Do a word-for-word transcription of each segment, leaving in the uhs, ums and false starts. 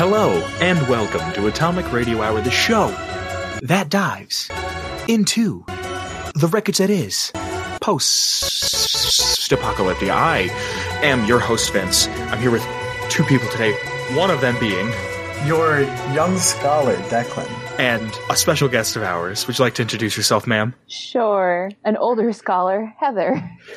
Hello, and welcome to Atomic Radio Hour, the show that dives into the wreckage that is post-apocalyptic. I am your host, Vince. I'm here with two people today, one of them being... your young scholar, Declan. And a special guest of ours. Would you like to introduce yourself, ma'am? Sure. An older scholar, Heather.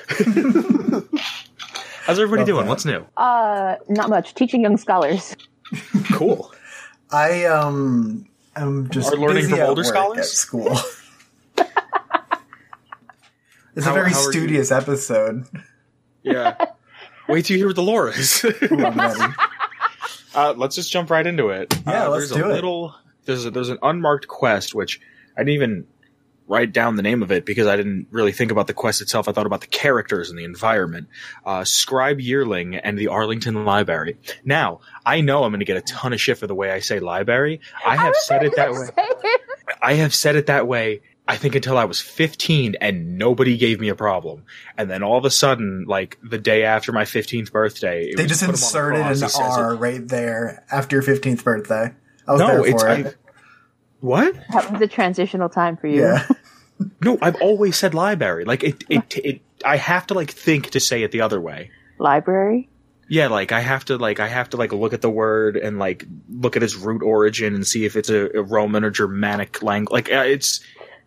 How's everybody Love doing? that. What's new? Uh, not much. Teaching young scholars. Cool. I um am just Are learning busy from at older work scholars? at school. It's How- a very how are you? studious episode. Yeah. Wait till you hear what the lore is. Ooh, I'm ready. Uh, let's just jump right into it. Yeah, uh, let's there's do a it. Little, there's a, there's an unmarked quest, which I didn't even write down the name of it because I didn't really think about the quest itself. I thought about the characters and the environment. Uh, Scribe Yearling and the Arlington Library. Now, I know I'm going to get a ton of shit for the way I say library. I have said it that way. I have said it that way, I think, until I was fifteen, and nobody gave me a problem. And then all of a sudden, like the day after my fifteenth birthday, it They was just put 'em on inserted the cross, an he says it. R right there after your fifteenth birthday. I was No, there it's for I, it. what? That was a transitional time for you. Yeah. No, I've always said library. Like it, it, it. I have to like think to say it the other way. Library? Yeah, like I have to like I have to like look at the word and like look at its root origin and see if it's a, a Roman or Germanic language. Like uh, it's.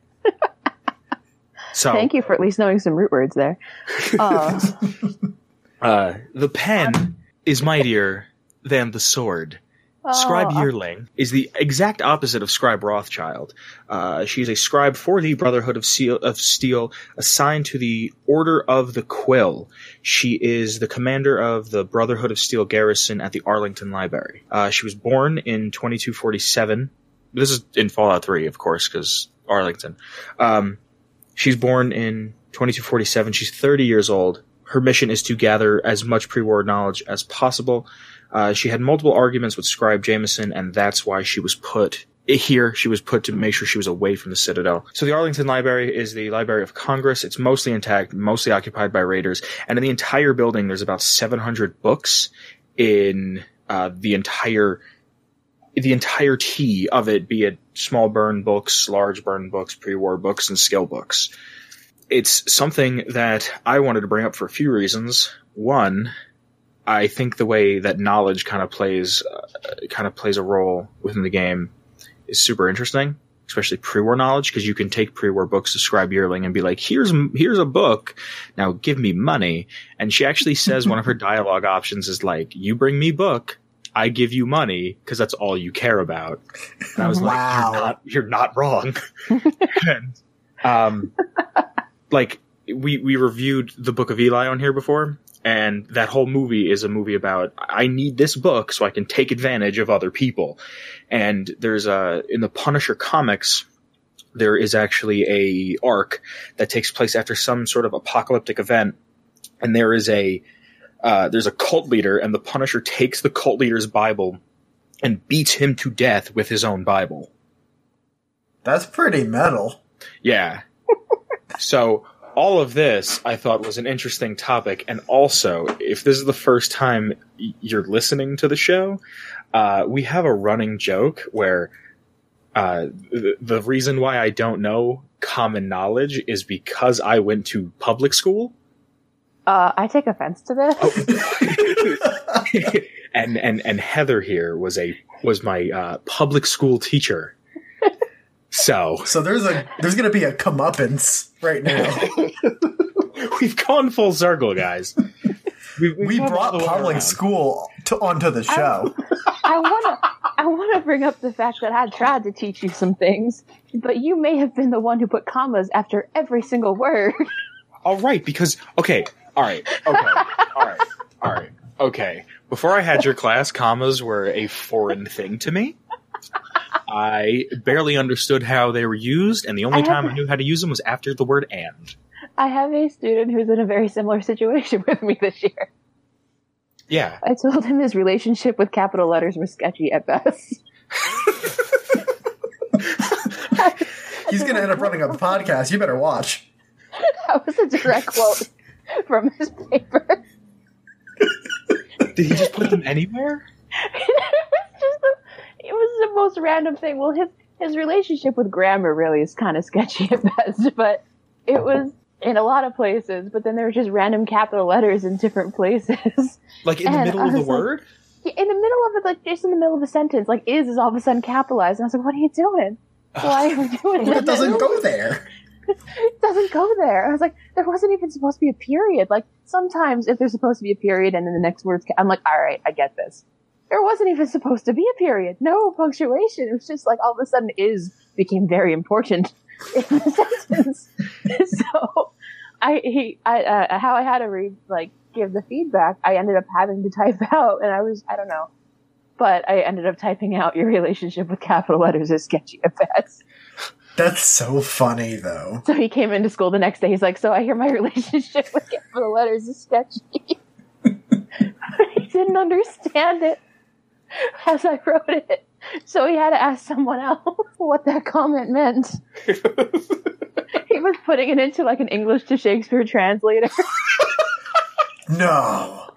So Thank you for at least knowing some root words there. Uh, uh, the pen is mightier than the sword. Scribe oh, Yearling is the exact opposite of Scribe Rothschild. Uh, she's a scribe for the Brotherhood of Steel, of Steel, assigned to the Order of the Quill. She is the commander of the Brotherhood of Steel garrison at the Arlington Library. Uh, she was born in twenty-two forty-seven. This is in Fallout three, of course, because Arlington. Um, she's born in twenty-two forty-seven. She's thirty years old. Her mission is to gather as much pre-war knowledge as possible. Uh, she had multiple arguments with Scribe Jameson, and that's why she was put here. She was put to make sure she was away from the Citadel. So the Arlington Library is the Library of Congress. It's mostly intact, mostly occupied by raiders. And in the entire building, there's about seven hundred books in uh, the entire the entirety of it, be it small burn books, large burn books, pre-war books, and skill books. It's something that I wanted to bring up for a few reasons. One, I think the way that knowledge kind of plays, uh, kind of plays a role within the game is super interesting, especially pre-war knowledge, because you can take pre-war books to Scribe Yearling and be like, here's, here's a book. Now give me money. And she actually says one of her dialogue options is like, you bring me book, I give you money, because that's all you care about. And I was Wow. like, you're not, you're not wrong. and, um, like we, we reviewed the Book of Eli on here before. And that whole movie is a movie about, I need this book so I can take advantage of other people. And there's a, in the Punisher comics, there is actually a arc that takes place after some sort of apocalyptic event. And there is a, uh, there's a cult leader, and the Punisher takes the cult leader's Bible and beats him to death with his own Bible. That's pretty metal. Yeah. So, all of this, I thought, was an interesting topic, and also, if this is the first time y- you're listening to the show, uh, we have a running joke where uh, th- the reason why I don't know common knowledge is because I went to public school. uh, I take offense to this. Oh. and, and and Heather here was a was my uh, public school teacher. So So there's a there's gonna be a comeuppance right now. we've gone full circle, guys. We, we've We gone brought all the way public around. school to onto the show. I wanna, I wanna bring up the fact that I tried to teach you some things, but you may have been the one who put commas after every single word. All right, because okay, all right, okay, all right, all right, okay. Before I had your class, commas were a foreign thing to me. I barely understood how they were used, and the only I have- time I knew how to use them was after the word "and." I have a student who's in a very similar situation with me this year. Yeah. I told him his relationship with capital letters was sketchy at best. He's gonna end up running a podcast. You better watch. That was a direct quote from his paper. Did he just put them anywhere? It was just the most random thing. Well, his his relationship with grammar really is kind of sketchy at best, but it was in a lot of places. But then there were just random capital letters in different places. Like in the middle of the like, word? Yeah, in the middle of it, like just in the middle of a sentence, like is is all of a sudden capitalized. And I was like, what are you doing? Why are you doing it? It doesn't go there. It doesn't go there. I was like, there wasn't even supposed to be a period. Like, sometimes if there's supposed to be a period and then the next word's, ca- I'm like, all right, I get this. There wasn't even supposed to be a period. No punctuation. It was just like all of a sudden is became very important in the sentence. So, I, he, I, uh, how I had to read, like, give the feedback, I ended up having to type out, and I was, I don't know. But I ended up typing out your relationship with capital letters is sketchy at best. That's so funny, though. So he came into school the next day. He's like, so I hear my relationship with capital letters is sketchy. He didn't understand it as I wrote it. So he had to ask someone else what that comment meant. He was putting it into like an English to Shakespeare translator. No.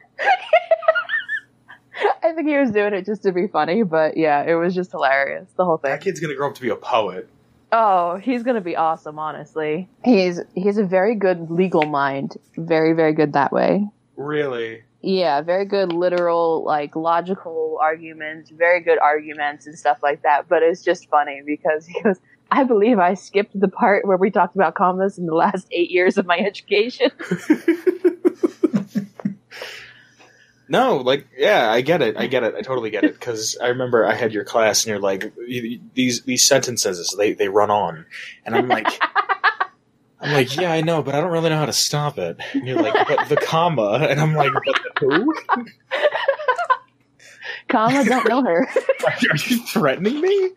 I think he was doing it just to be funny, but yeah, it was just hilarious, the whole thing. That kid's gonna grow up to be a poet. Oh, he's gonna be awesome, honestly. He's he's a very good legal mind. Very, very good that way. Really? Yeah, very good literal, like, logical arguments, very good arguments and stuff like that. But it's just funny because he goes, I believe I skipped the part where we talked about commas in the last eight years of my education. No, like, yeah, I get it. I get it. I totally get it. Because I remember I had your class, and you're like, these these sentences, they, they run on. And I'm like, I'm like, yeah, I know, but I don't really know how to stop it. And you're like, but the comma. And I'm like, but the who? Comma, don't know her. Are, are you threatening me?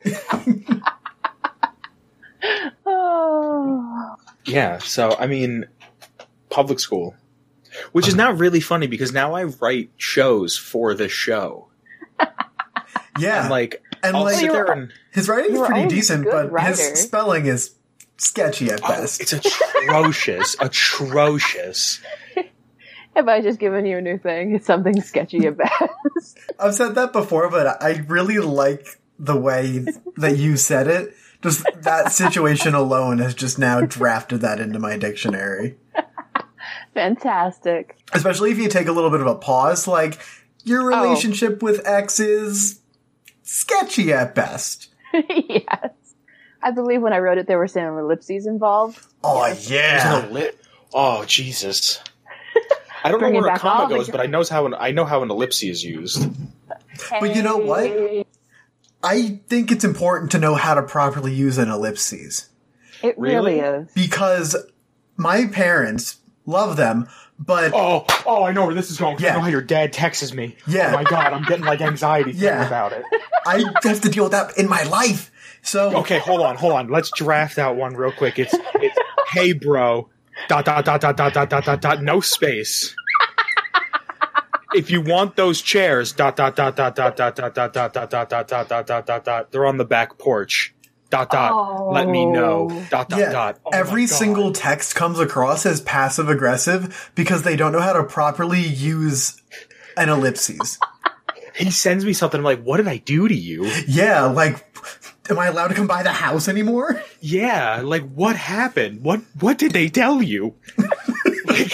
Oh. Yeah, so, I mean, public school. Which is now really funny because now I write shows for this show. Yeah. And like, and I'll like sit there and his writing is pretty decent, but writer. his spelling is sketchy at oh, best. it's atrocious, atrocious. Have I just given you a new thing? It's something sketchy at best. I've said that before, but I really like the way that you said it. Just that situation alone has just now drafted that into my dictionary. Fantastic. Especially if you take a little bit of a pause, like, your relationship oh. with X is sketchy at best. Yes. I believe when I wrote it, there were some ellipses involved. Oh, yes. yeah. There's an elli- oh, Jesus. I don't know Bring where a comma the- goes, but I know how an, I know how an ellipse is used. Hey. But you know what? I think it's important to know how to properly use an ellipses. It really, Really? is. Because my parents love them, but... Oh, oh, I know where this is going. 'Cause Yeah. I know how your dad texts me. Yeah. Oh my God, I'm getting like anxiety thinking Yeah. about it. I have to deal with that in my life. So... Okay, hold on, hold on. Let's draft out one real quick. It's, it's hey bro, dot, dot, dot, dot, dot, dot, dot, dot, dot, no space. If you want those chairs, dot, dot, dot, dot, dot, dot, dot, dot, dot, dot, dot, dot, dot, dot, dot, dot, dot, they're on the back porch. Dot, dot, Oh. let me know. Dot, dot, Yeah, dot. Oh my every God. single text comes across as passive-aggressive because they don't know how to properly use an ellipses. He sends me something, I'm like, what did I do to you? Yeah, like, am I allowed to come by the house anymore? Yeah, like, what happened? What What did they tell you? Like,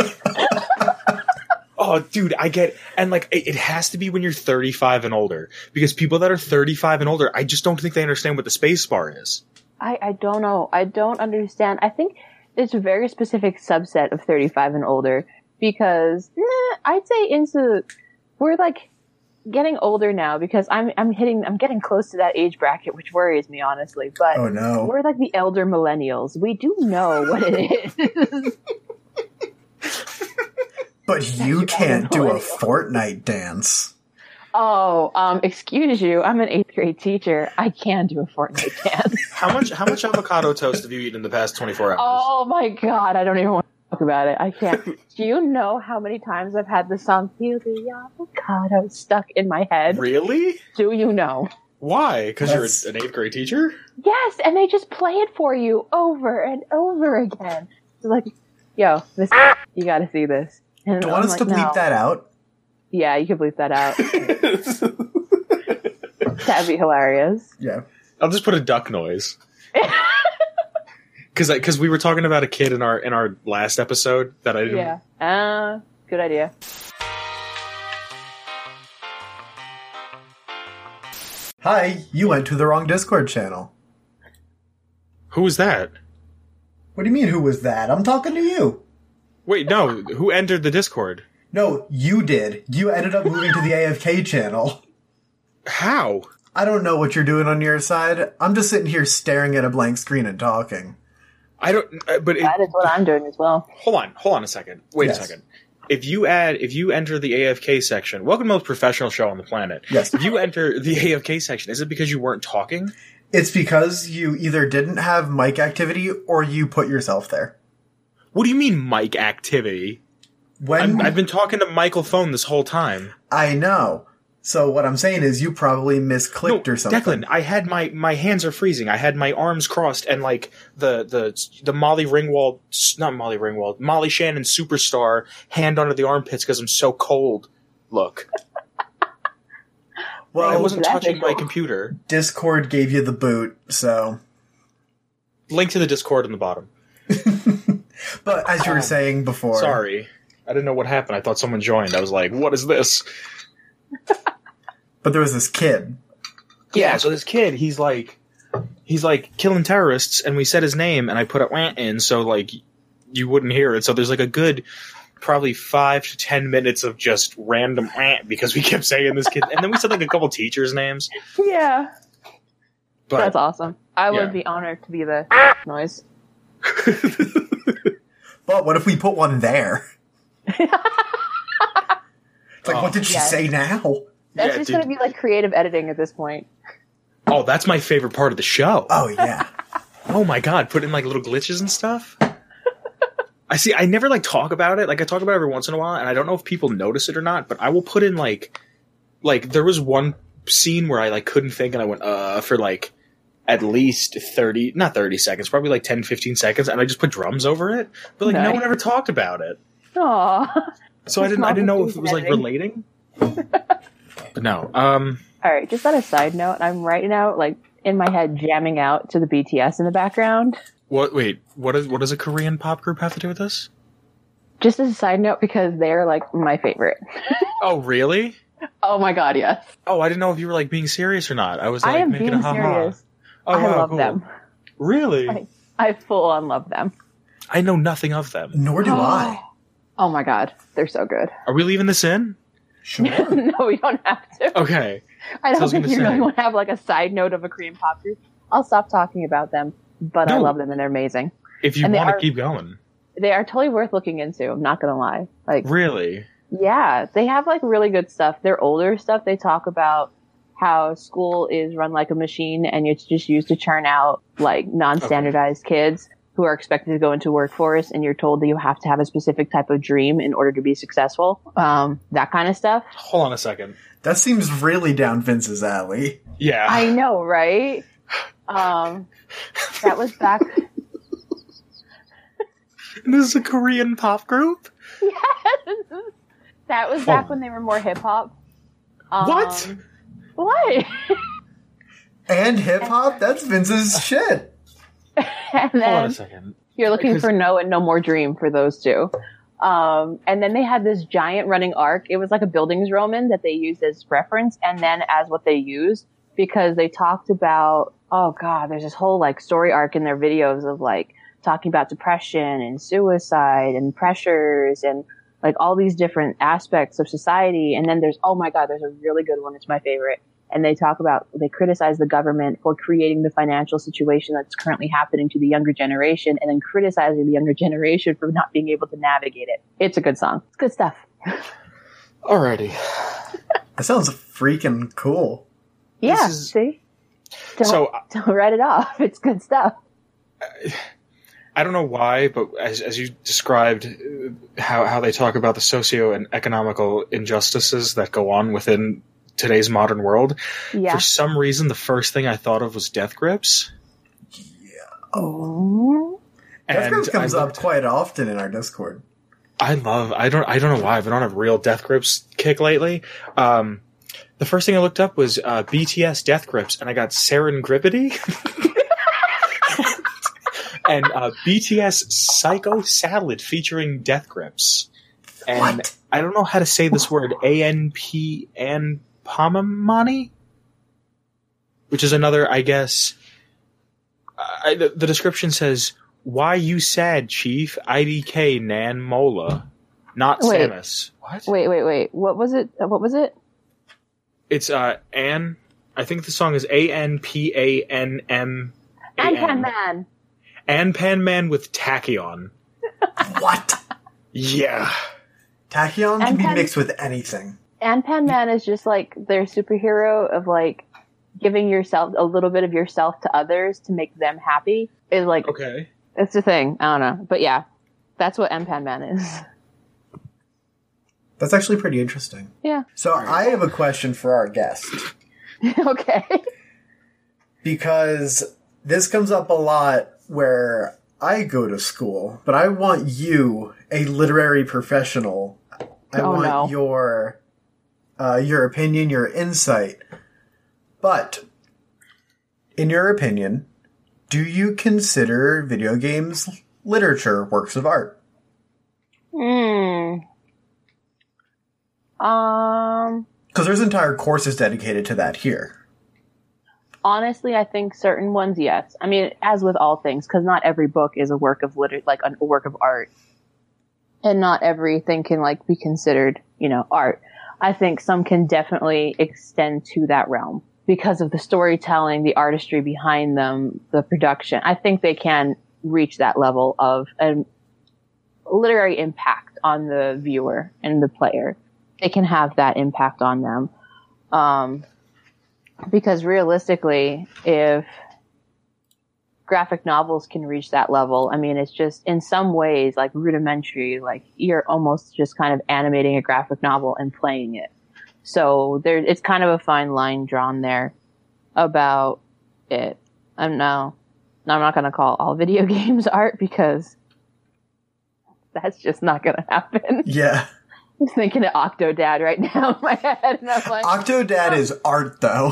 oh, dude, I get, and like, it, it has to be when you're thirty-five and older, because people that are thirty-five and older, I just don't think they understand what the space bar is. I, I don't know. I don't understand. I think it's a very specific subset of thirty-five and older because nah, I'd say into we're like getting older now because I'm I'm hitting I'm getting close to that age bracket, which worries me honestly. But Oh, no. we're like the elder millennials. We do know what it is. But you can't do a millennial. Fortnite dance. Oh, um, excuse you. I'm an eighth grade teacher. I can do a Fortnite dance. How much How much avocado toast have you eaten in the past twenty-four hours? Oh my God, I don't even want to talk about it. I can't. Do you know how many times I've had the song Feel the Avocado stuck in my head? Really? Do you know? Why? Because you're That's- an eighth grade teacher? Yes, and they just play it for you over and over again. It's like, yo, this, you gotta see this. And Do you I'm want us like, to bleep no. that out? Yeah, you can bleep that out. That'd be hilarious. Yeah. I'll just put a duck noise. Because because we were talking about a kid in our in our last episode that I didn't. Yeah. Uh, good idea. Hi, you went to the wrong Discord channel. Who was that? What do you mean, who was that? I'm talking to you. Wait, no. Who entered the Discord? No, you did. You ended up moving to the A F K channel. How? I don't know what you're doing on your side. I'm just sitting here staring at a blank screen and talking. I don't. Uh, but it, That is what I'm doing as well. hold on, hold on a second. Wait Yes. a second. If you add, if you enter the A F K section, welcome to the most professional show on the planet. Yes. If you enter the A F K section, is it because you weren't talking? It's because you either didn't have mic activity or you put yourself there. What do you mean, mic activity? When I'm, I've been talking to Michael Phone this whole time. I know. So what I'm saying is you probably misclicked No, or something. Declan, I had my, my hands are freezing. I had my arms crossed and like the the the Molly Ringwald, not Molly Ringwald, Molly Shannon superstar hand under the armpits because I'm so cold. Look, Well, I wasn't that touching my visual. computer. Discord gave you the boot, so. Link to the Discord in the bottom. But as you were saying before, Sorry, I didn't know what happened. I thought someone joined. I was like, what is this? but there was this kid. Yeah, so this kid, he's like, he's like killing terrorists, and we said his name, and I put a wah in, so like you wouldn't hear it. So there's like a good, probably five to ten minutes of just random wah because we kept saying this kid, and then we said like a couple teachers' names. Yeah. But That's awesome. I yeah. would be honored to be the noise. But what if we put one there? It's like, Oh. what did she Yes. say now? That's Yeah, just dude. going to be like creative editing at this point. oh, that's my favorite part of the show. Oh, yeah. Oh my god, put in like little glitches and stuff. I see. I never like talk about it. Like I talk about it every once in a while, and I don't know if people notice it or not. But I will put in like, like there was one scene where I like couldn't think, and I went uh for like at least thirty, not thirty seconds, probably like ten, fifteen seconds, and I just put drums over it. But like no Nice. one ever talked about it, Aw. so I didn't. I didn't know if it was like Editing. relating. But no. Um. All right, just on a side note, I'm right now like in my head jamming out to the B T S in the background. What? Wait. What is? What does a Korean pop group have to do with this? Just as a side note, because they're like my favorite. Oh, really? Oh my god, yes. Oh, I didn't know if you were like being serious or not. I was like I am making being a haha. serious. Oh, I wow, love cool. them. Really? I, I full on love them. I know nothing of them. Nor do I. Oh my god, they're so good. Are we leaving this in? Sure. No, we don't have to. Okay. I So I don't was think gonna you say- really want to have like a side note of a Korean pop group. I'll stop talking about them, but I No. love them and they're amazing. If you And they want to are- keep going. They are totally worth looking into. I'm not gonna lie. Like, Really? yeah, they have like really good stuff. Their older stuff, they talk about how school is run like a machine and it's just used to churn out like non-standardized kids who are expected to go into workforce, and you're told that you have to have a specific type of dream in order to be successful. Um, that kind of stuff. Hold on a second. That seems really down Vince's alley. Yeah. I know, right? Um, that was back. This is a Korean pop group? Yes, that was back when they were more hip hop. Um, What? What? And hip hop? That's Vince's shit. and Hold on then a second. you're looking Because- for No and No More Dream for those two. Um, and then they had this giant running arc. It was like a Bildungsroman that they used as reference and then as what they used, because they talked about, oh god, there's this whole like story arc in their videos of like talking about depression and suicide and pressures and like all these different aspects of society. And then there's, oh my god, there's a really good one. It's my favorite. And they talk about, they criticize the government for creating the financial situation that's currently happening to the younger generation, and then criticizing the younger generation for not being able to navigate it. It's a good song. It's good stuff. Alrighty. That sounds freaking cool. Yeah, is- see? Don't, So- don't write it off. It's good stuff. I don't know why, but as, as you described uh, how, how they talk about the socio and economical injustices that go on within today's modern world, Yeah. for some reason, the first thing I thought of was Death Grips. Oh. Death And Grips comes I up looked- quite often in our Discord. I love. I don't. I don't know why, but I don't have real Death Grips kick lately. Um, The first thing I looked up was uh, B T S Death Grips, and I got Serendipity. And uh, B T S Psycho Salad featuring Death Grips. And What? I don't know how to say this word. A N P N Pamamani? Which is another, I guess... I, the, the description says, "Why you sad, Chief? I D K Nan Mola, not Wait. Samus." What? Wait, wait, wait. What was it? Uh, What was it? It's uh An. I think the song is A N P A N M A N. Anpan Man. Anpan Man with Tachyon. What? Yeah. Tachyon can be Anpan- mixed with anything. Anpan Man is just like their superhero of like giving yourself a little bit of yourself to others to make them happy. Is like Okay. it's the thing. I don't know, but yeah, that's what Anpan Man is. That's actually pretty interesting. Yeah. So I have a question for our guest. Okay. Because this comes up a lot where I go to school, but I want you, a literary professional, I Oh, want no. your uh, your opinion, your insight. But, in your opinion, do you consider video games literature works of art? Hmm. Um. Because there's entire courses dedicated to that here. Honestly, I think certain ones, yes. I mean, as with all things, because not every book is a work of liter- like a work of art, and not everything can like be considered, you know, art. I think some can definitely extend to that realm because of the storytelling, the artistry behind them, the production. I think they can reach that level of a literary impact on the viewer and the player. They can have that impact on them. Um, because realistically, if graphic novels can reach that level, I mean, it's just in some ways like rudimentary, like you're almost just kind of animating a graphic novel and playing it. So there, it's kind of a fine line drawn there about it. I'm no, I'm not going to call all video games art because that's just not going to happen. Yeah. I'm thinking of Octodad right now in my head, and I'm like, Octodad is art, though.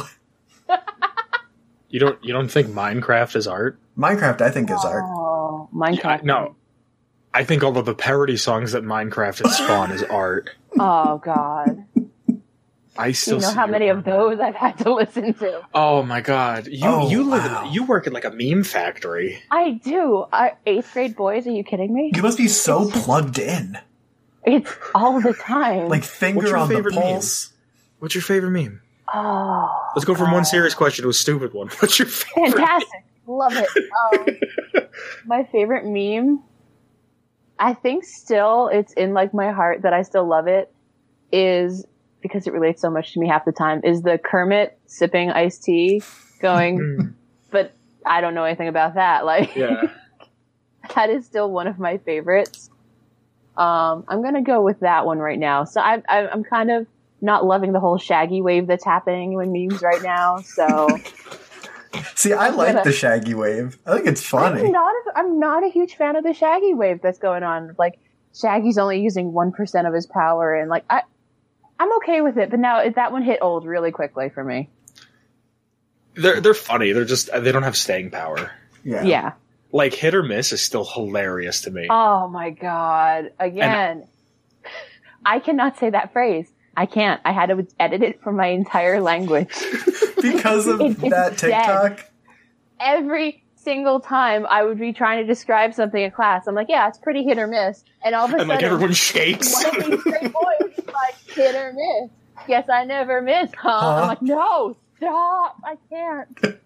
You don't you don't think Minecraft is art? Minecraft, I think, is art. oh, Yeah, Minecraft. I- no. I think all of the parody songs that Minecraft has spawned is art. Oh God. I still You know see how your many of art. those I've had to listen to. Oh my god. You Oh, you live wow. in, you work at like a meme factory. I do. I, eighth grade boys, are you kidding me? You must be so plugged in. It's all the time. Like, What's finger your on the favorite pulse. What's your favorite meme? oh, Let's go from one serious question to a stupid one. What's your favorite? fantastic. Love it. Um, my favorite meme, I think still it's in like my heart that I still love it, is because it relates so much to me half the time, is the Kermit sipping iced tea going, Mm, but I don't know anything about that. Like, yeah. that is still one of my favorites. Um, I'm gonna go with that one right now. So I, I, I'm kind of not loving the whole Shaggy wave that's happening in memes right now. So See, I like gonna- the Shaggy wave. I think it's I'm funny. not, a, I'm not a huge fan of the Shaggy wave that's going on. Like, Shaggy's only using one percent of his power, and like, I, I'm okay with it. But now that one hit old really quickly for me. They're they're funny. They're just they don't have staying power. Yeah. Yeah. Like hit or miss is still hilarious to me. Oh my God. Again, I cannot say that phrase. I can't. I had to edit it from my entire language. Because of It- it's that dead. TikTok. Every single time I would be trying to describe something in class, I'm like, yeah, it's pretty hit or miss. And all of a And like sudden, everyone shakes. one of these great boys is like, hit or miss. Yes, I never miss, huh? Huh? I'm like, no, stop. I can't.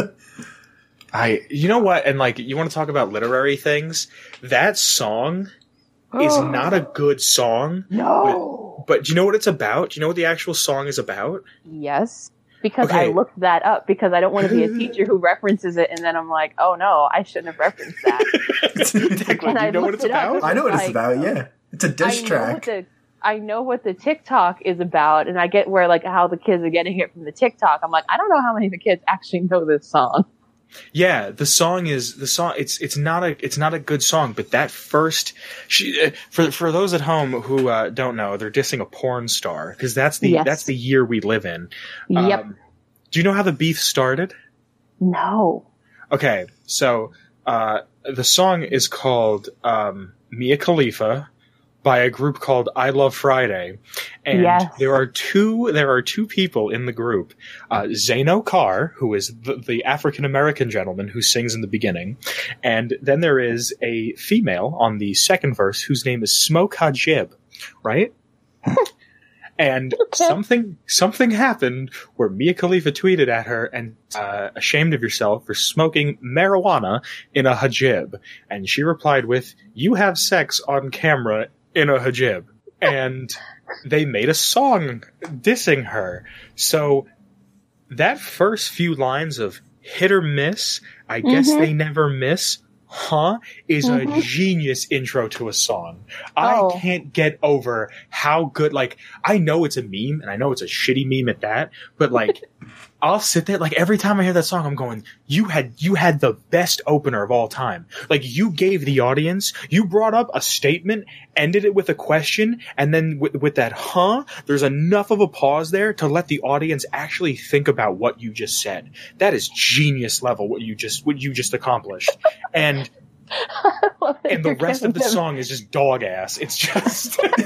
I you know what? And like you want to talk about literary things? That song is not a good song. No. But do you know what it's about? Do you know what the actual song is about? Yes. Because I Okay. looked that up because I don't want to be a teacher who references it and then I'm like, oh no, I shouldn't have referenced that. Exactly. And Do I you know what looked it's it up. about? I know what it's Like, about, yeah. It's a diss I know track. what the I know what the TikTok is about, and I get where like how the kids are getting it from the TikTok. I'm like, I don't know how many of the kids actually know this song. Yeah, the song is the song. It's it's not a it's not a good song, but that first she uh, for for those at home who uh, don't know, they're dissing a porn star because that's the Yes. that's the year we live in. Yep. Um, do you know how the beef started? No. Okay, so uh, the song is called um, Mia Khalifa by a group called I Love Friday, and Yes. there are two there are two people in the group, uh, Zaino Carr, who is the, the African American gentleman who sings in the beginning, and then there is a female on the second verse whose name is Smoke Hajib, right? And something something happened where Mia Khalifa tweeted at her and uh, ashamed of yourself for smoking marijuana in a hijab, and she replied with, "You have sex on camera in a hijab," and they made a song dissing her. So that first few lines of hit or miss, I guess Mhm. they never miss, huh, is a Mhm. genius intro to a song. Oh. I can't get over how good, like, I know it's a meme, and I know it's a shitty meme at that, but like, I'll sit there, like, every time I hear that song, I'm going, you had, you had the best opener of all time. Like, you gave the audience, you brought up a statement, ended it with a question, and then with, with that, huh, there's enough of a pause there to let the audience actually think about what you just said. That is genius level, what you just, what you just accomplished. And, and the rest of the song is just dog ass. It's just, like,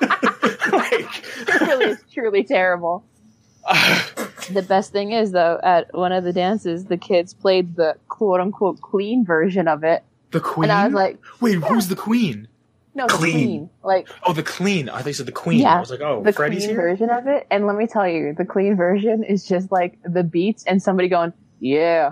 It really is truly terrible. The best thing is, though, at one of the dances, the kids played the quote-unquote clean version of it. the queen? And I was like, wait, who's the queen? no, the Clean. clean. Like, Oh, the clean. I thought you said the queen. Yeah, I was like, oh, the Freddie's clean here? version of it. And let me tell you, the clean version is just like the beats and somebody going, yeah.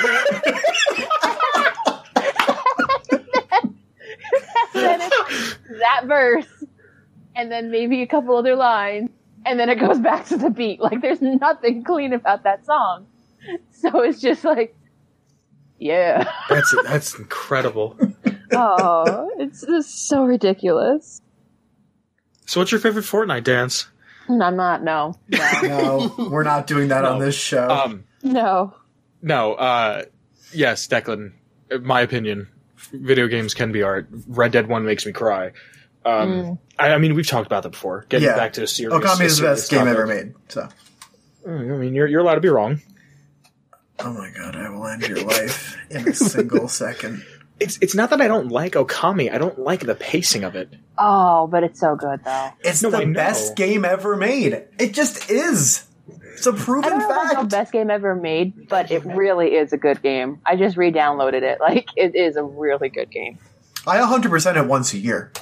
And then it's that verse, and then maybe a couple other lines, and then it goes back to the beat. Like, there's nothing clean about that song. So it's just like, yeah. That's that's incredible. Oh, it's just so ridiculous. So what's your favorite Fortnite dance? And I'm not, no. No. No, we're not doing that No. on this show. Um, No. no, uh, yes, Declan, in my opinion, video games can be art. Red Dead one makes me cry. Um, Mm. I, I mean, we've talked about that before. Getting Yeah. back to a serious... Okami is the serious best game topic. ever made. So, I mean, you're, you're allowed to be wrong. oh my god, I will end your life in a single second. It's it's not that I don't like Okami. I don't like the pacing of it. Oh, but it's so good, though. It's No, I the know. best game ever made. It just is. It's a I proven don't know if it's the fact. best game ever made, but it really is a good game. I just re-downloaded it. Like, it is a really good game. I one hundred percent it once a year.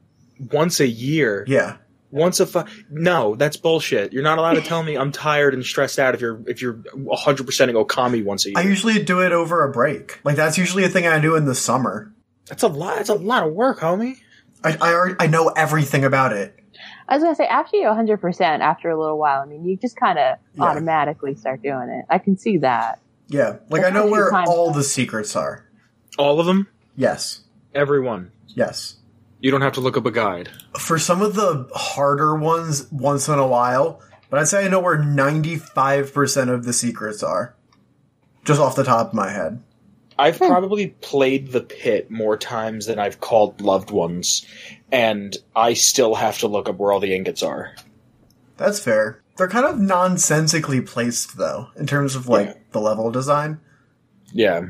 Once a year. Yeah. Once a fu- no, that's bullshit. You're not allowed to tell me I'm tired and stressed out if you're if you're one hundred percenting Okami once a year. I usually do it over a break. Like, that's usually a thing I do in the summer. That's a lot. That's a lot of work, homie. I, I, already, I know everything about it. I was gonna say, after you one hundred percent, after a little while, I mean, you just kind of Yeah. automatically start doing it. I can see that. Yeah. Like, That's I know how where you time all it. the secrets are. All of them, Yes. everyone. Yes. You don't have to look up a guide. For some of the harder ones, once in a while, but I'd say I know where ninety-five percent of the secrets are. Just off the top of my head. I've probably played the pit more times than I've called loved ones, and I still have to look up where all the ingots are. That's fair. They're kind of nonsensically placed, though, in terms of, like, Yeah. the level design. Yeah.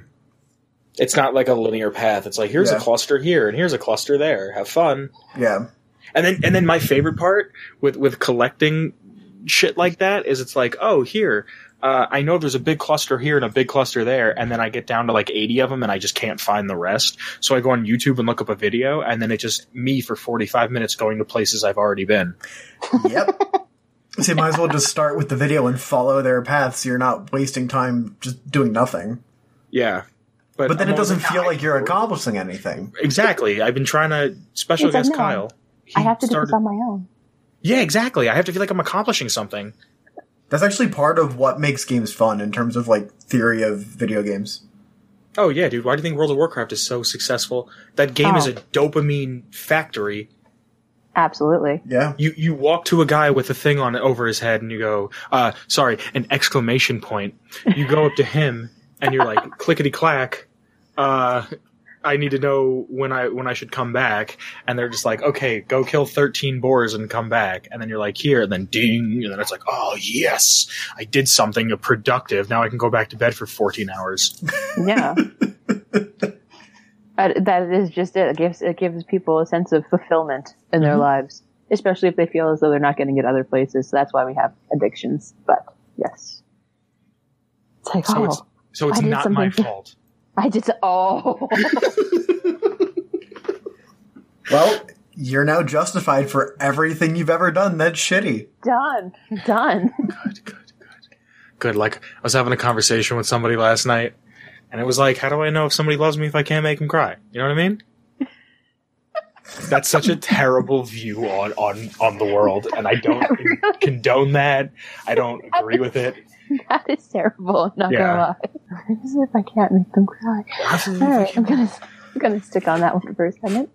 It's not like a linear path. It's like, here's Yeah. a cluster here, and here's a cluster there. Have fun. Yeah. And then, and then my favorite part with, with collecting shit like that is it's like, oh, here, uh, I know there's a big cluster here and a big cluster there, and then I get down to like eighty of them and I just can't find the rest. So I go on YouTube and look up a video, and then it's just me for forty-five minutes going to places I've already been. Yep. So you might as well just start with the video and follow their path so you're not wasting time just doing nothing. Yeah. But, But then I'm it doesn't always feel "Ah, like you're accomplishing anything. Exactly. I've been trying to, special It's like, guest no, Kyle. he I have to do started- this on my own. Yeah, exactly. I have to feel like I'm accomplishing something. That's actually part of what makes games fun in terms of, like, theory of video games. Oh yeah, dude. Why do you think World of Warcraft is so successful? That game is Oh. a dopamine factory. Absolutely. Yeah. You you walk to a guy with a thing on over his head and you go, uh, sorry, an exclamation point. You go up to him and you're like, clickety clack, uh, I need to know when I when I should come back, and they're just like, okay, go kill thirteen boars and come back, and then you're like, here, and then ding, and then it's like, oh yes, I did something productive. Now I can go back to bed for fourteen hours. Yeah. Uh, that is just it. It gives it gives people a sense of fulfillment in their Mhm. lives, especially if they feel as though they're not getting it other places. So that's why we have addictions. But yes, it's like, So oh, it's so it's I did not my something- fault. I did. So- oh, Well, you're now justified for everything you've ever done that's shitty. done, done. Good, good, good. Good. Like, I was having a conversation with somebody last night, and it was like, how do I know if somebody loves me if I can't make them cry? You know what I mean? That's such a terrible view on, on, on the world, and I don't Really? condone that. I don't agree with it. That is terrible. I'm not Yeah. gonna lie. As if I can't make them cry. All right, I'm gonna I'm gonna stick on that one for a second.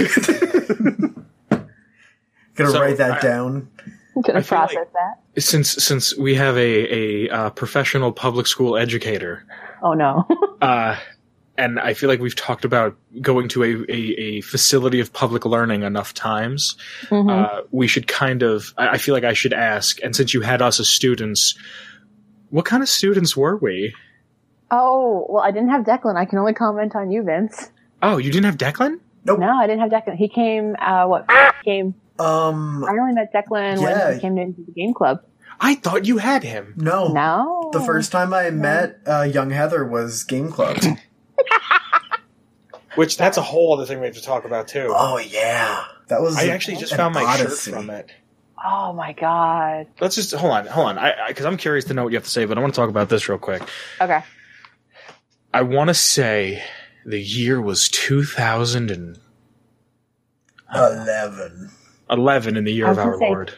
Gonna So, write that I- down. I'm gonna I feel process like- that. Since since we have a, a uh, professional public school educator, Oh no. uh, and I feel like we've talked about going to a, a, a facility of public learning enough times, Mhm. uh, we should kind of, I I feel like I should ask, and since you had us as students, what kind of students were we? Oh well, I didn't have Declan. I can only comment on you, Vince. Oh, you didn't have Declan? Nope. No, I didn't have Declan. He came. Uh, what came? Um, I only met Declan Yeah. when he came into the game club. I thought you had him. no. No, The first time I met uh, young Heather was Game Club. Which, that's a whole other thing we have to talk about, too. Oh yeah, that was. I a- actually just an found my odyssey. shirt from it. Oh my god. Let's just, hold on, hold on, I because I'm curious to know what you have to say, but I want to talk about this real quick. Okay. I want to say the year was two thousand Eleven. eleven in the year I of was our gonna say- Lord.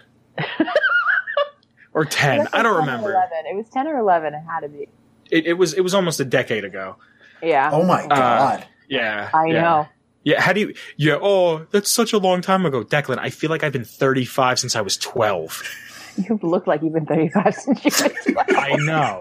Or ten, I don't remember. eleven. It was ten or eleven. It had to be. It, it was it was almost a decade ago. Yeah. Oh my god. Yeah. I yeah. know. Yeah, how do you... Yeah, oh, that's such a long time ago. Declan, I feel like I've been thirty-five since I was twelve. You look like you've been thirty-five since you were twelve. I know.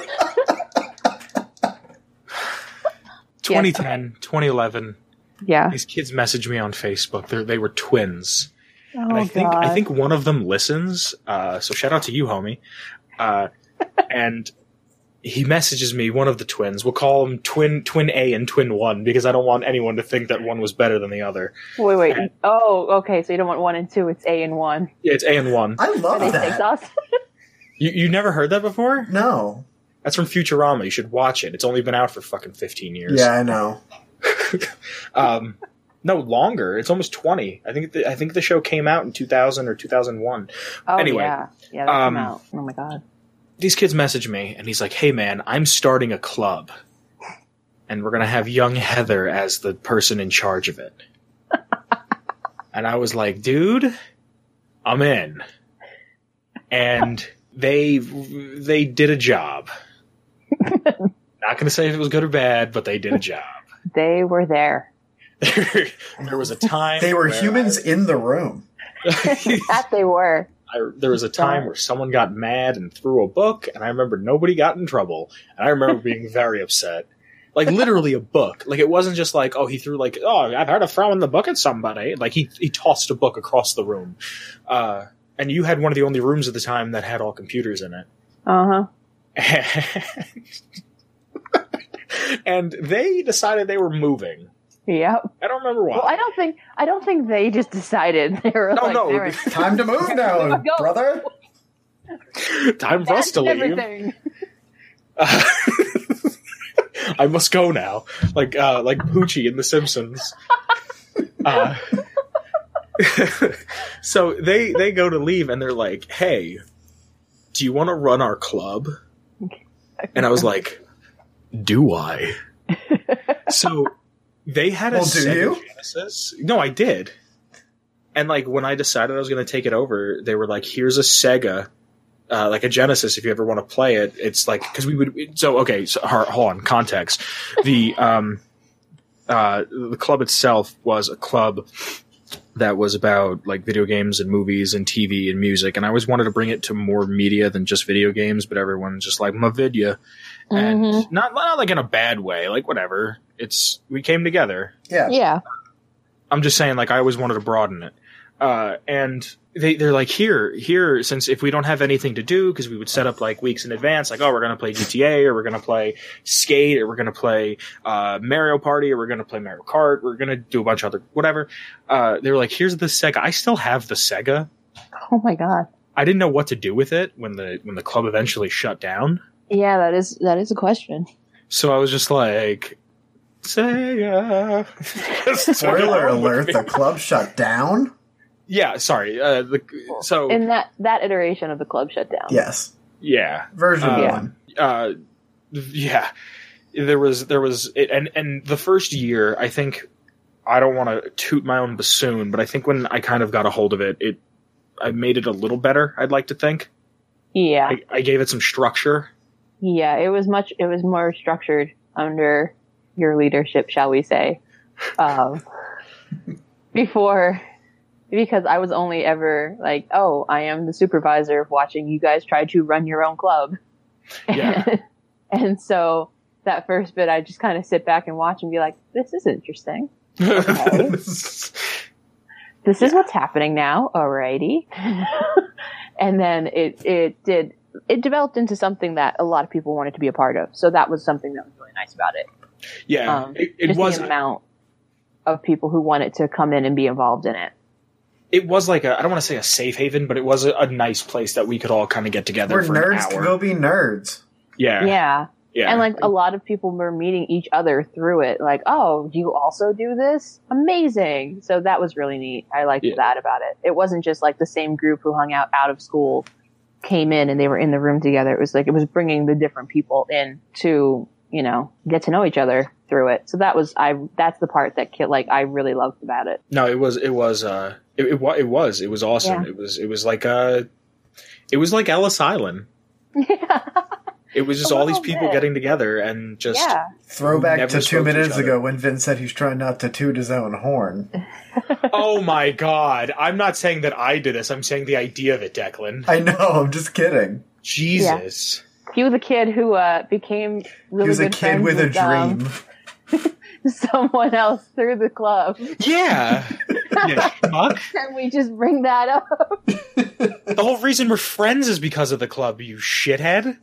twenty ten, twenty eleven, Yeah. these kids messaged me on Facebook. They're, they were twins. Oh And I think god. I think one of them listens. Uh, so shout out to you, homie. Uh, and he messages me, one of the twins. We'll call them twin twin A and twin one because I don't want anyone to think that one was better than the other. Wait, wait. Oh, okay. So you don't want one and two. It's A and one. Yeah, it's A and one. I love Are they take that. us? You you never heard that before? No. That's from Futurama. You should watch it. It's only been out for fucking fifteen years. Yeah, I know. um, no, longer. It's almost twenty. I think the, I think the show came out in two thousand or two thousand one. Oh Anyway, yeah. Yeah. That um, came out. Oh my god. These kids message me, and he's like, hey, man, I'm starting a club. And we're going to have young Heather as the person in charge of it. And I was like, dude, I'm in. And they they did a job. Not going to say if it was good or bad, but they did a job. They were there. There was a time They were where humans in the room. I, That they were. I, there was a time where someone got mad and threw a book, and I remember nobody got in trouble, and I remember being very upset. Like literally a book. Like it wasn't just like, oh, he threw like, oh, I've heard of throwing the book at somebody. Like he he tossed a book across the room, uh, and you had one of the only rooms at the time that had all computers in it. Uh huh. And they decided they were moving. Yep. I don't remember why. Well, I don't think I don't think they just decided they were No, like, no. they were Time to move now, Go. brother. Time for us to leave. everything. Uh, I must go now, like uh, like Poochie in The Simpsons. Uh, so they they go to leave, and they're like, "Hey, do you want to run our club?" And I was like, "Do I?" So they had a Well, do Sega you? Genesis. No, I did. And like when I decided I was going to take it over, they were like, "Here's a Sega." Uh, like a Genesis, if you ever want to play it, it's like because we would. So okay, so hold on. Context: the um, uh, the club itself was a club that was about like video games and movies and T V and music, and I always wanted to bring it to more media than just video games. But everyone's just like my video, and Mhm. not not like in a bad way. Like whatever, it's we came together. Yeah. Yeah. I'm just saying, like I always wanted to broaden it, uh, and they they're like here here since if we don't have anything to do because we would set up like weeks in advance, like oh we're gonna play G T A or we're gonna play Skate or we're gonna play uh, Mario Party or we're gonna play Mario Kart, we're gonna do a bunch of other whatever. Uh, they were like here's the Sega. I still have the Sega. Oh my god. I didn't know what to do with it when the when the club eventually shut down. Yeah, that is that is a question. So I was just like, Sega. Spoiler alert, the club shut down? Yeah, sorry. Uh, the, so In that that iteration of the club shut down. Yes. yeah, Version Uh, one. uh, yeah. There was there was and and the first year, I think I don't want to toot my own bassoon, but I think when I kind of got a hold of it, it I made it a little better. I'd like to think Yeah. I, I gave it some structure. Yeah, it was much. It was more structured under your leadership, shall we say? Um, before, because I was only ever like, oh, I am the supervisor of watching you guys try to run your own club. Yeah. And, and so that first bit, I just kind of sit back and watch and be like, this is interesting. Okay. This is what's happening now. Alrighty. And then it it did. It developed into something that a lot of people wanted to be a part of. So that was something that was really nice about it. Yeah, Um, it, it just was. the amount of people who wanted to come in and be involved in it. It was like a. I don't want to say a safe haven, but it was a, a nice place that we could all kind of get together Where for nerds an can hour. go be nerds. Yeah, Yeah. yeah, And like a lot of people were meeting each other through it. Like, oh, do you also do this? Amazing. So that was really neat. I liked Yeah. that about it. It wasn't just like the same group who hung out out of school came in and they were in the room together. It was like, it was bringing the different people in to, you know, get to know each other through it. So that was, I, that's the part that ki- like I really loved about it. No, it was. It was. Uh, it, it, wa- it was. It was awesome. Yeah. It was. It was like uh It was like Ellis Island. Yeah. It was just A all these little people bit. getting together and just. Yeah. Throwback Never to spoke two to minutes each other. ago when Vince said he's trying not to toot his own horn. Oh my god! I'm not saying that I did this. I'm saying the idea of it, Declan. I know, I'm just kidding. Jesus. He was a kid who uh, became really He was a good kid friends with a um, dream. someone else through the club. Yeah. Yeah. Schmuck. Can we just bring that up? The whole reason we're friends is because of the club. You shithead.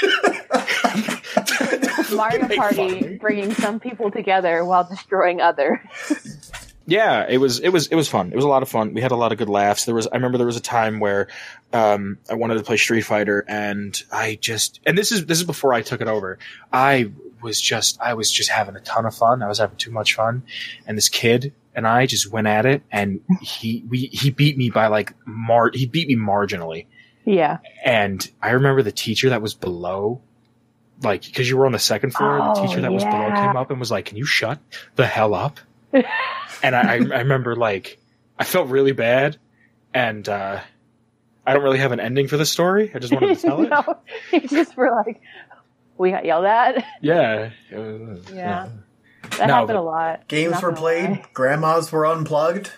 Mario Make Party fun of me. bringing some people together while destroying others. Yeah, it was it was it was fun. It was a lot of fun. We had a lot of good laughs. There was I remember there was a time where um, I wanted to play Street Fighter, and I just and this is this is before I took it over. I was just I was just having a ton of fun. I was having too much fun, and this kid and I just went at it, and he we he beat me by like mar he beat me marginally. Yeah. And I remember the teacher that was below, like because you were on the second floor, Oh, the teacher that was below yeah. came up and was like, "Can you shut the hell up?" And I, I I remember like I felt really bad, and uh, I don't really have an ending for the story. I just wanted to tell it. No, you just were like, we got yelled at. Yeah, it was- Yeah. That No, happened but a lot. Games Not were gonna played, lie. grandmas were unplugged.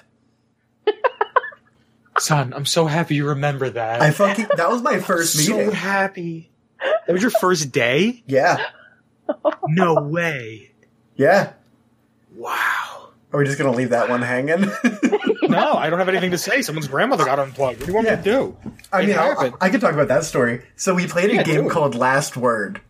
Son, I'm so happy you remember that. I fucking that was my first so meeting. happy. That was your first day? Yeah. No way. Yeah. Wow. Are we just gonna leave that one hanging? No, I don't have anything to say. Someone's grandmother got unplugged. What do you want Yeah. me to do? I It mean, I'll- happened. I could talk about that story. So we played a Yeah, game do it. called Last Word.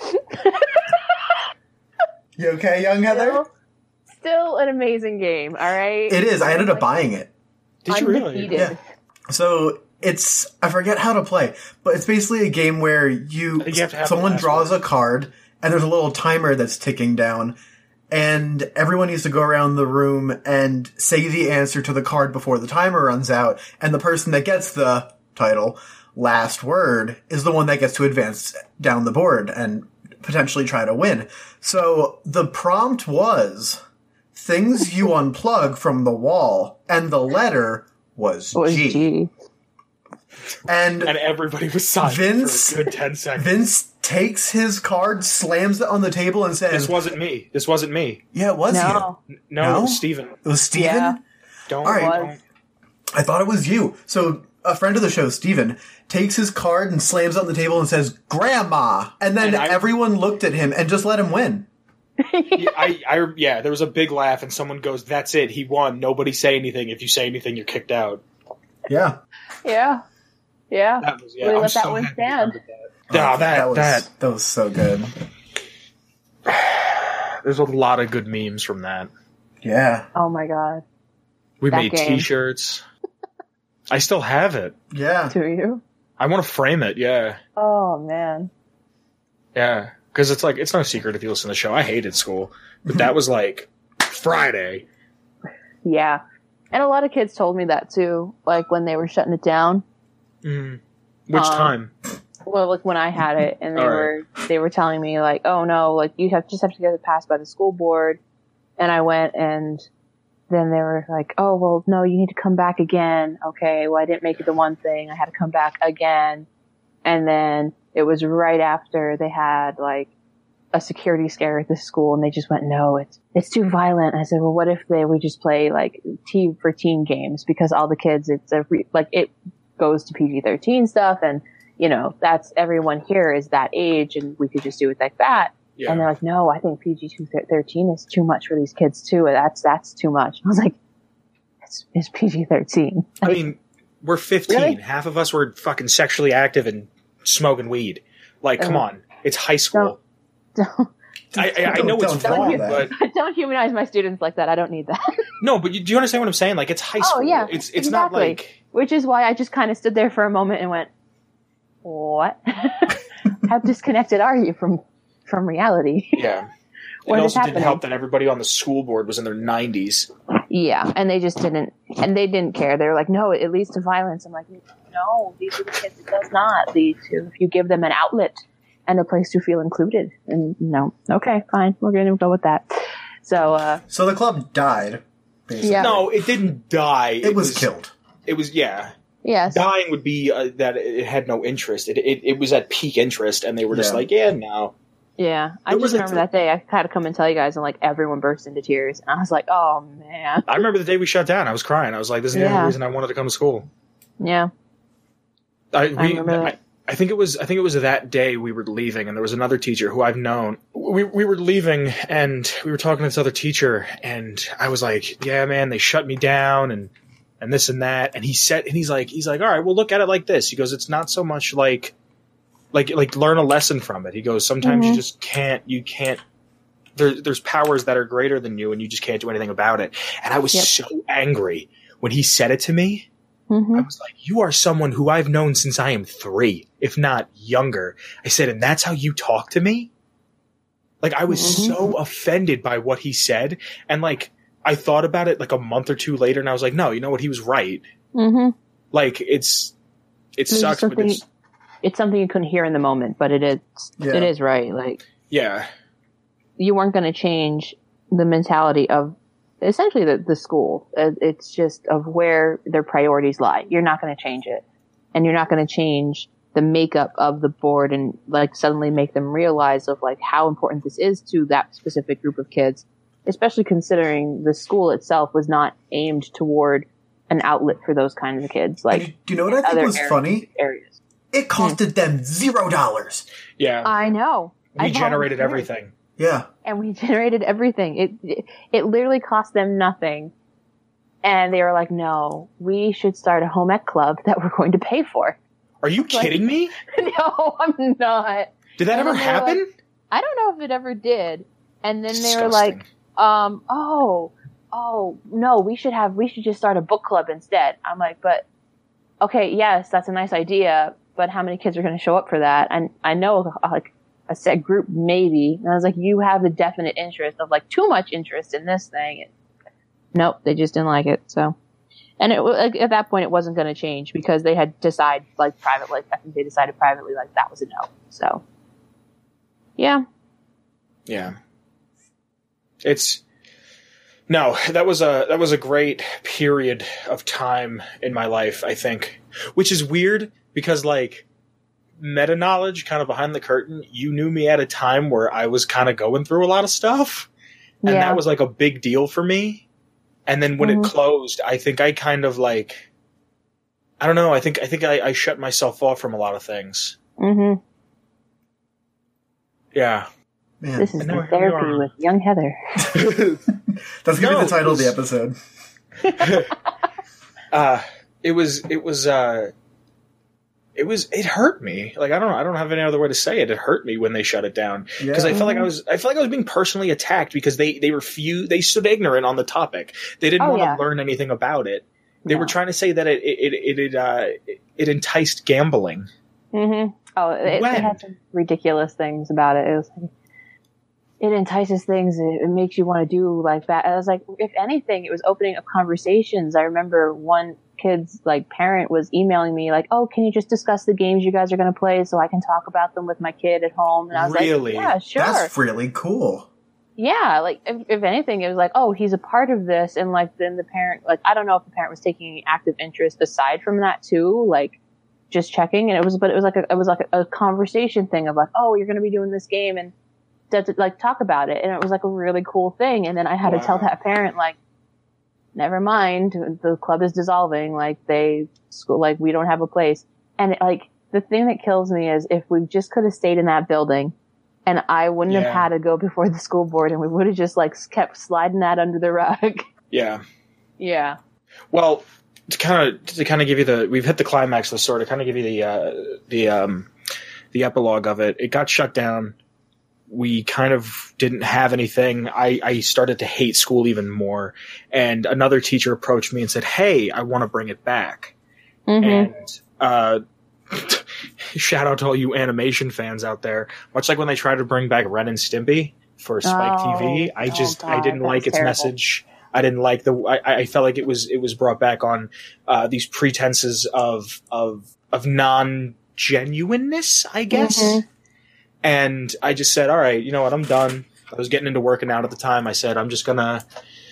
You okay, young Heather? Still, still an amazing game, alright? It is. I ended up buying it. Did you really? Undefeated. Yeah. So it's I forget how to play, but it's basically a game where you, think you have to have someone the last draws word. a card and there's a little timer that's ticking down, and everyone needs to go around the room and say the answer to the card before the timer runs out, and the person that gets the title Last Word is the one that gets to advance down the board and potentially try to win. So the prompt was things you unplug from the wall, and the letter was What was G. G? And And everybody was silent Vince- for a good ten seconds. Vince takes his card, slams it on the table, and says, This wasn't me. This wasn't me. "Yeah, it was you. No. No, No? it was Steven. It was Steven? Yeah. Don't. All right. don't. Was. I thought it was you." So a friend of the show, Steven, takes his card and slams it on the table and says, Grandma! And then And I- everyone looked at him and just let him win. Yeah, I, I, yeah, there was a big laugh, and someone goes, "That's it, he won. Nobody say anything. If you say anything, you're kicked out." Yeah. Yeah. Yeah. That was, yeah, We I'm let that so one happy stand. I did that. Oh, that, was, that. that was so good. There's a lot of good memes from that. Yeah. Oh my god. We That made game. T-shirts. I still have it. Yeah. Do you? I want to frame it. Yeah, Oh man. yeah. Because it's like it's no secret if you listen to the show. I hated school, but that was like Friday. Yeah. And a lot of kids told me that too, like when they were shutting it down. Mm. Which Um, time? Well, like when I had it, and they All were they were telling me like, oh no, like you have just have to get it passed by the school board. And I went, and then they were like, oh well, no, you need to come back again. Okay, well I didn't make it the one thing, I had to come back again. And then it was right after they had like a security scare at the school, and they just went, no, it's it's too violent. I said, well, what if they would just play like teen for teen games, because all the kids, it's a re- like it goes to P G thirteen stuff, and you know that's everyone here is that age, and we could just do it like that. Yeah. And they're like, no, I think P G thirteen is too much for these kids too. That's that's too much. I was like, it's, it's P G thirteen. I mean, we're fifteen. Really? Half of us were fucking sexually active and smoking weed. Like, come Uh, on, it's high school. Don't I, I, I know Don't- it's don't wrong, do that. but don't humanize my students like that. I don't need that. no. But you, do you understand what I'm saying? Like, it's high school. Oh yeah, it's it's not exactly. like Which is why I just kind of stood there for a moment and went, what? How disconnected are you from from reality? yeah. What it is also happening? didn't help that everybody on the school board was in their nineties. Yeah, and they just didn't, and they didn't care. They were like, no, it leads to violence. I'm like, no, these are the kids it does not lead to. If you give them an outlet and a place to feel included, and no, okay, fine, we're going to go with that. So, uh, So the club died, basically. Yeah. No, it didn't die. It, was, killed. It was yeah. yes, Dying would be uh, that it had no interest. It, it it was at peak interest, and they were just Yeah. like, yeah, no. yeah. I There just was a remember th- that day. I had to come and tell you guys, and like everyone burst into tears, and I was like, oh man, I remember the day we shut down. I was crying. I was like, this is the Yeah. only reason I wanted to come to school. yeah, I, I we, remember I, that. I think it was. I think it was that day we were leaving, and there was another teacher who I've known. We we were leaving, and we were talking to this other teacher, and I was like, "Yeah, man, they shut me down, and and this and that." And he said, and he's like, he's like, "All right, well, look at it like this." He goes, "It's not so much like, like, like learn a lesson from it." He goes, "Sometimes Mhm. you just can't. You can't." There, there's powers that are greater than you, and you just can't do anything about it. And I was Yep. so angry when he said it to me. hmm I was like, you are someone who I've known since I am three, if not younger. I said, and that's how you talk to me? Like, I was Mhm. so offended by what he said. And, like, I thought about it, like, a month or two later, and I was like, no, you know what? He was right. hmm Like, it's, it There's sucks, but something- it's, It's something you couldn't hear in the moment, but it is, Yeah. it is right. Like, yeah. you weren't going to change the mentality of essentially the, the school. Uh, It's just of where their priorities lie. You're not going to change it. And you're not going to change the makeup of the board and like suddenly make them realize of like how important this is to that specific group of kids, especially considering the school itself was not aimed toward an outlet for those kinds of kids. And Like you- do you know what I think other was areas- funny? areas. It costed them zero dollars. Yeah. I know. we I generated volunteered. everything. Yeah. And we generated everything. It, it it literally cost them nothing, and they were like, "No, we should start a home ec club that we're going to pay for." Are you Like- kidding me? No, I'm not. Did that And ever then they were happen? like- I don't know if it ever did. And then they were Disgusting. like, "Um, oh, oh, no, we should have we should just start a book club instead." I'm like, "But okay, yes, that's a nice idea, but how many kids are going to show up for that?" And I know like a set group maybe. And I was like, you have a definite interest of like too much interest in this thing. And nope, they just didn't like it. So, and it like, at that point it wasn't going to change because they had decided like privately, like, I think they decided privately like that was a no. So, yeah. Yeah. It's no, that was a that was a great period of time in my life, I think. Which is weird because like meta knowledge kind of behind the curtain, you knew me at a time where I was kind of going through a lot of stuff. And Yeah. that was like a big deal for me. And then when Mhm. it closed, I think I kind of like I don't know. I think I think I, I shut myself off from a lot of things. Mm-hmm. Yeah. Man. This is And now the here we therapy are. with young Heather. That's gonna No, be the title it was- of the episode. uh, it was it was uh, it was it hurt me. Like I don't I don't have any other way to say it. It hurt me when they shut it down because Yeah. I felt like I was I felt like I was being personally attacked because they they refused they stood ignorant on the topic. They didn't Oh, want yeah. to learn anything about it. They No. were trying to say that it it it it, uh, it enticed gambling. Mm-hmm. Oh, it, When? it had some ridiculous things about it. It was like, it entices things. It, it makes you want to do like that. I was like, if anything, it was opening up conversations. I remember one kid's like parent was emailing me like, "Oh, can you just discuss the games you guys are going to play so I can talk about them with my kid at home?" And I was Really? like, "Yeah, sure." That's really cool. Yeah, like if, if anything, it was like, oh, he's a part of this, and like then the parent, like I don't know if the parent was taking any active interest aside from that too, like just checking, and it was, but it was like a, it was like a, a conversation thing of like, oh, you're going to be doing this game, and to, to, like talk about it, and it was like a really cool thing, and then I had Wow. to tell that parent like, never mind, the club is dissolving, like they school, like we don't have a place, and it, like the thing that kills me is if we just could have stayed in that building. And I wouldn't Yeah. have had to go before the school board, and we would have just like kept sliding that under the rug. Yeah. Yeah. Well, to kind of to kind of give you the we've hit the climax of the story. To kind of give you the uh, the um, the epilogue of it. It got shut down. We kind of didn't have anything. I, I started to hate school even more. And another teacher approached me and said, "Hey, I want to bring it back." Mm-hmm. And uh, shout out to all you animation fans out there. Much like when they tried to bring back Ren and Stimpy for Spike Oh, T V, I oh just I God, didn't that like was its terrible. message. I didn't like the. I, I felt like it was it was brought back on uh, these pretenses of of of non genuineness, I guess. Mhm. And I just said, "All right, you know what? I'm done." I was getting into working out at the time. I said, "I'm just gonna,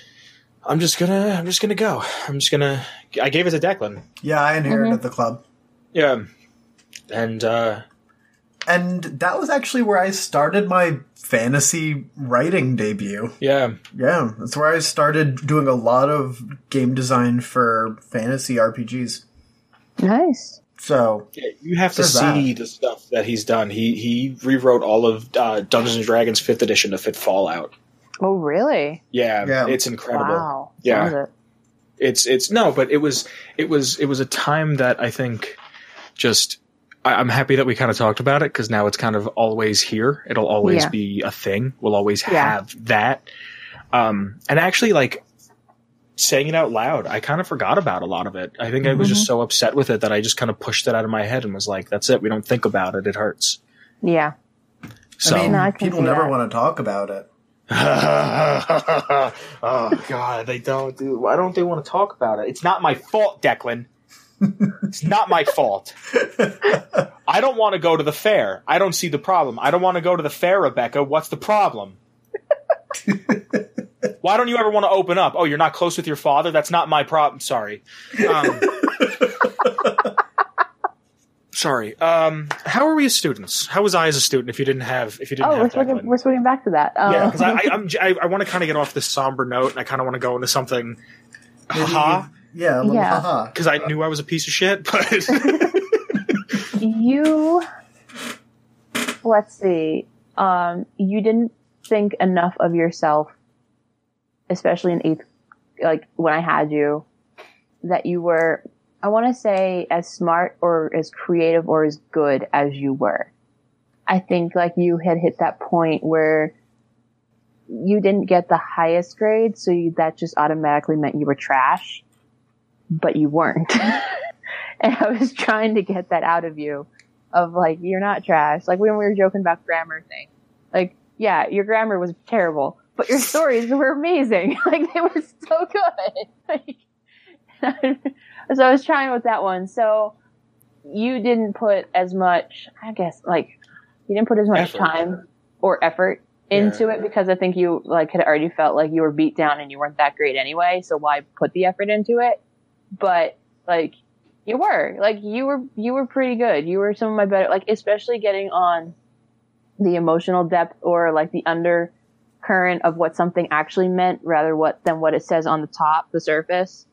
I'm just gonna, I'm just gonna go. I'm just gonna." I gave it to Declan. Yeah, I inherited Mhm. the club. Yeah, and uh, And that was actually where I started my fantasy writing debut. yeah, Yeah, that's where I started doing a lot of game design for fantasy R P Gs. Nice. So, Yeah, you have to There's see that. the stuff that he's done. He he rewrote all of uh, Dungeons and Dragons Fifth Edition to fit Fallout. Oh, really? Yeah, Yeah. it's incredible. Wow. Yeah. Sounds it. It's it's no, but it was it was it was a time that I think just I, I'm happy that we kind of talked about it because now it's kind of always here. It'll always Yeah. be a thing. We'll always Yeah. have that. Um, and actually, like saying it out loud, I kind of forgot about a lot of it. I think I was just so upset with it that I just kind of pushed it out of my head and was like, "That's it. We don't think about it. It hurts." Yeah. So. I mean, No, I can people see never that. want to talk about it. Oh God, they don't do. Why don't they want to talk about it? It's not my fault, Declan. It's not my fault. I don't want to go to the fair. I don't see the problem. I don't want to go to the fair, Rebecca. What's the problem? Why don't you ever want to open up? Oh, you're not close with your father? That's not my problem. Sorry. Um, sorry. Um, how are we as students? How was I as a student if you didn't have if you didn't Oh, we're have swinging, Declan? we're swinging back to that. Um, Yeah, because I, I, I'm, j- I, I want to kind of get off this somber note, and I kind of want to go into something, Maybe- haha, Yeah, a little Yeah. haha. because I knew I was a piece of shit. But you, let's see, um, you didn't think enough of yourself, especially in eighth, like when I had you, that you were, I want to say, as smart or as creative or as good as you were. I think like you had hit that point where you didn't get the highest grade, so you, that just automatically meant you were trash, but you weren't. And I was trying to get that out of you of like, you're not trash. Like when we were joking about grammar thing, like, yeah, your grammar was terrible, but your stories were amazing. Like they were so good. Like, so I was trying with that one. So you didn't put as much, I guess, like you didn't put as much Effort. time or effort into Yeah. it because I think you like had already felt like you were beat down and you weren't that great anyway. So why put the effort into it? But like you were, like you were, you were pretty good. You were some of my better, like especially getting on the emotional depth or like the undercurrent of what something actually meant rather what than what it says on the top, the surface.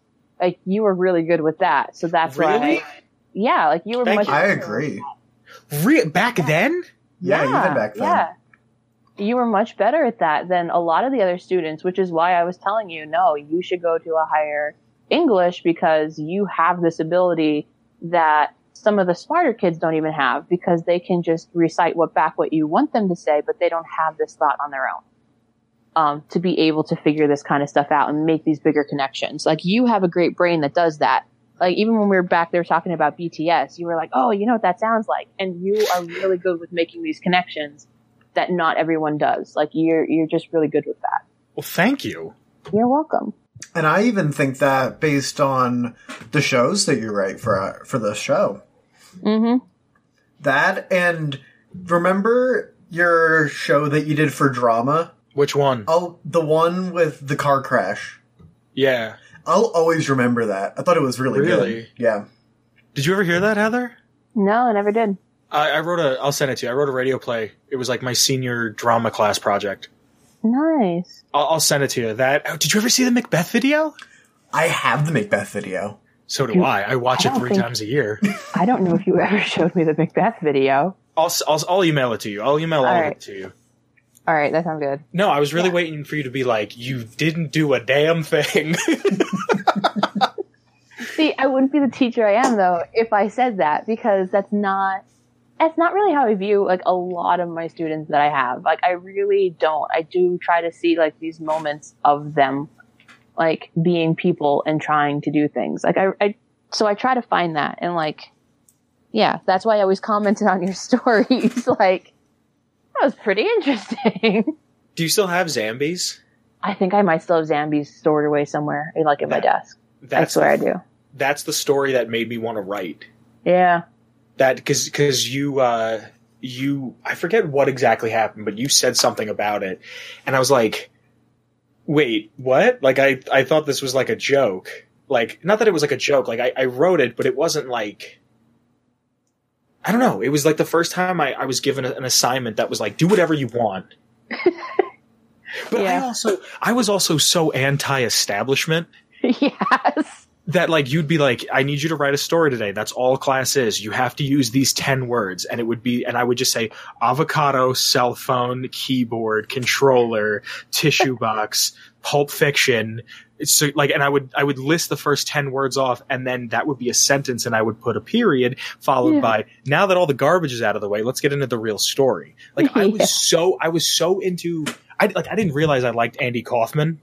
like you were really good with that. So that's Really? why, yeah, like you were Thank much. you. I better. agree. Re- back then? Yeah, even back then. Yeah. You were much better at that than a lot of the other students, which is why I was telling you, no, you should go to a higher English because you have this ability that some of the smarter kids don't even have because they can just recite what back what you want them to say, but they don't have this thought on their own. Um, to be able to figure this kind of stuff out and make these bigger connections. Like you have a great brain that does that. Like even when we were back there talking about B T S, you were like, oh, you know what that sounds like. And you are really good with making these connections that not everyone does. Like you're, you're just really good with that. Well, thank you. You're welcome. And I even think that based on the shows that you write for uh, for the show. Mm-hmm. That and remember your show that you did for drama? Which one? Oh, the one with the car crash. Yeah. I'll always remember that. I thought it was really, Really? good. Yeah. Did you ever hear that, Heather? No, I never did. I, I wrote a. I'll send it to you. I wrote a radio play. It was like my senior drama class project. Nice. I'll, I'll send it to you. That. Oh, did you ever see the Macbeth video? I have the Macbeth video. So do I. I watch I it don't three think- times a year. I don't know if you ever showed me the Macbeth video. I'll, s- I'll I'll email it to you. I'll email all, All of right. it to you. All right, that sounds good. No, I was really Yeah. waiting for you to be like, you didn't do a damn thing. See, I wouldn't be the teacher I am though if I said that because that's not that's not really how I view like a lot of my students that I have. Like I really don't. I do try to see like these moments of them like being people and trying to do things. Like I, I so I try to find that and like yeah, that's why I always commented on your stories like that was pretty interesting. Do you still have Zambies? I think I might still have Zambies stored away somewhere, like in my desk. I swear I do. That's the story that made me want to write. Yeah. That because because you uh, you I forget what exactly happened, but you said something about it, and I was like, wait, what? Like I I thought this was like a joke. Like not that it was like a joke. Like I, I wrote it, but it wasn't like. I don't know. It was like the first time I, I was given a, an assignment that was like, do whatever you want. But Yeah. I also, I was also so anti-establishment Yes. that like, you'd be like, I need you to write a story today. That's all class is. You have to use these ten words. And it would be, and I would just say avocado, cell phone, keyboard, controller, tissue box, Pulp Fiction. So like, and I would, I would list the first ten words off and then that would be a sentence and I would put a period followed Yeah. by, now that all the garbage is out of the way, let's get into the real story. Like I was Yeah. so, I was so into, I like, I didn't realize I liked Andy Kaufman.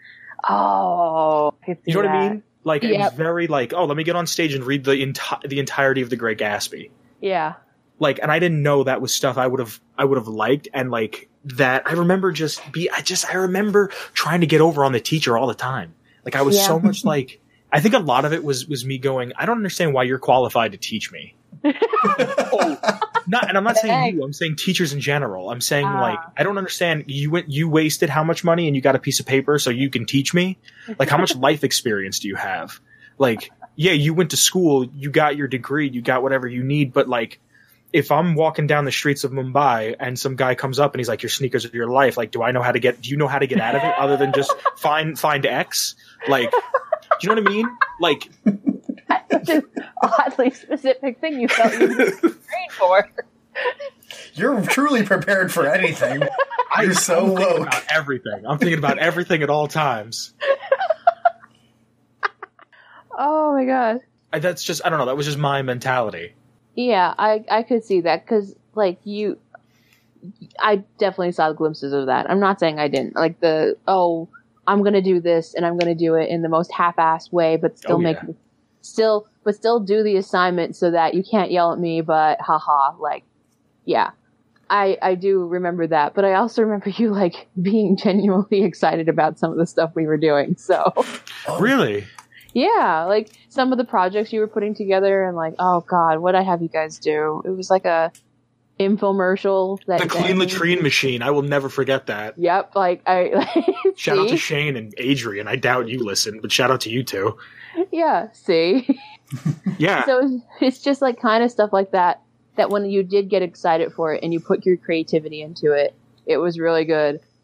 Oh, I could see You know what I that. mean? Like, it was Yep. very like, oh, let me get on stage and read the enti- the entirety of The Great Gatsby. Yeah. Like, and I didn't know that was stuff I would have I would have liked, and like that. I remember just be I just I remember trying to get over on the teacher all the time. Like, I was Yeah. so much like. I think a lot of it was was me going, I don't understand why you're qualified to teach me. oh, not, and I'm not saying you. I'm saying teachers in general. I'm saying Ah. like I don't understand. You went, you wasted how much money, and you got a piece of paper so you can teach me. Like, how much life experience do you have? Like, yeah, you went to school, you got your degree, you got whatever you need, but like, if I'm walking down the streets of Mumbai and some guy comes up and he's like, your sneakers are your life, like, do I know how to get? Do you know how to get out of it other than just find find X? Like, do you know what I mean? Like. That's such an oddly specific thing you felt you were trained for. You're truly prepared for anything. You're so I'm thinking woke. about everything. I'm thinking about everything at all times. Oh my god. I, that's just I don't know. That was just my mentality. Yeah, I I could see that because like you, I definitely saw glimpses of that. I'm not saying I didn't. Like the oh, I'm gonna do this and I'm gonna do it in the most half-assed way, but still Oh, make yeah. still but still do the assignment so that you can't yell at me. But haha, like yeah. I, I do remember that, but I also remember you like being genuinely excited about some of the stuff we were doing. So Oh, Really? yeah, like some of the projects you were putting together and like, oh god, what'd I have you guys do? It was like a infomercial that The clean latrine machine. I will never forget that. Yep, like I Shout out to see? Shane and Adrian. I doubt you listen, but shout out to you two. Yeah, see. Yeah. So it's, it's just like kind of stuff like that that when you did get excited for it and you put your creativity into it, it was really good.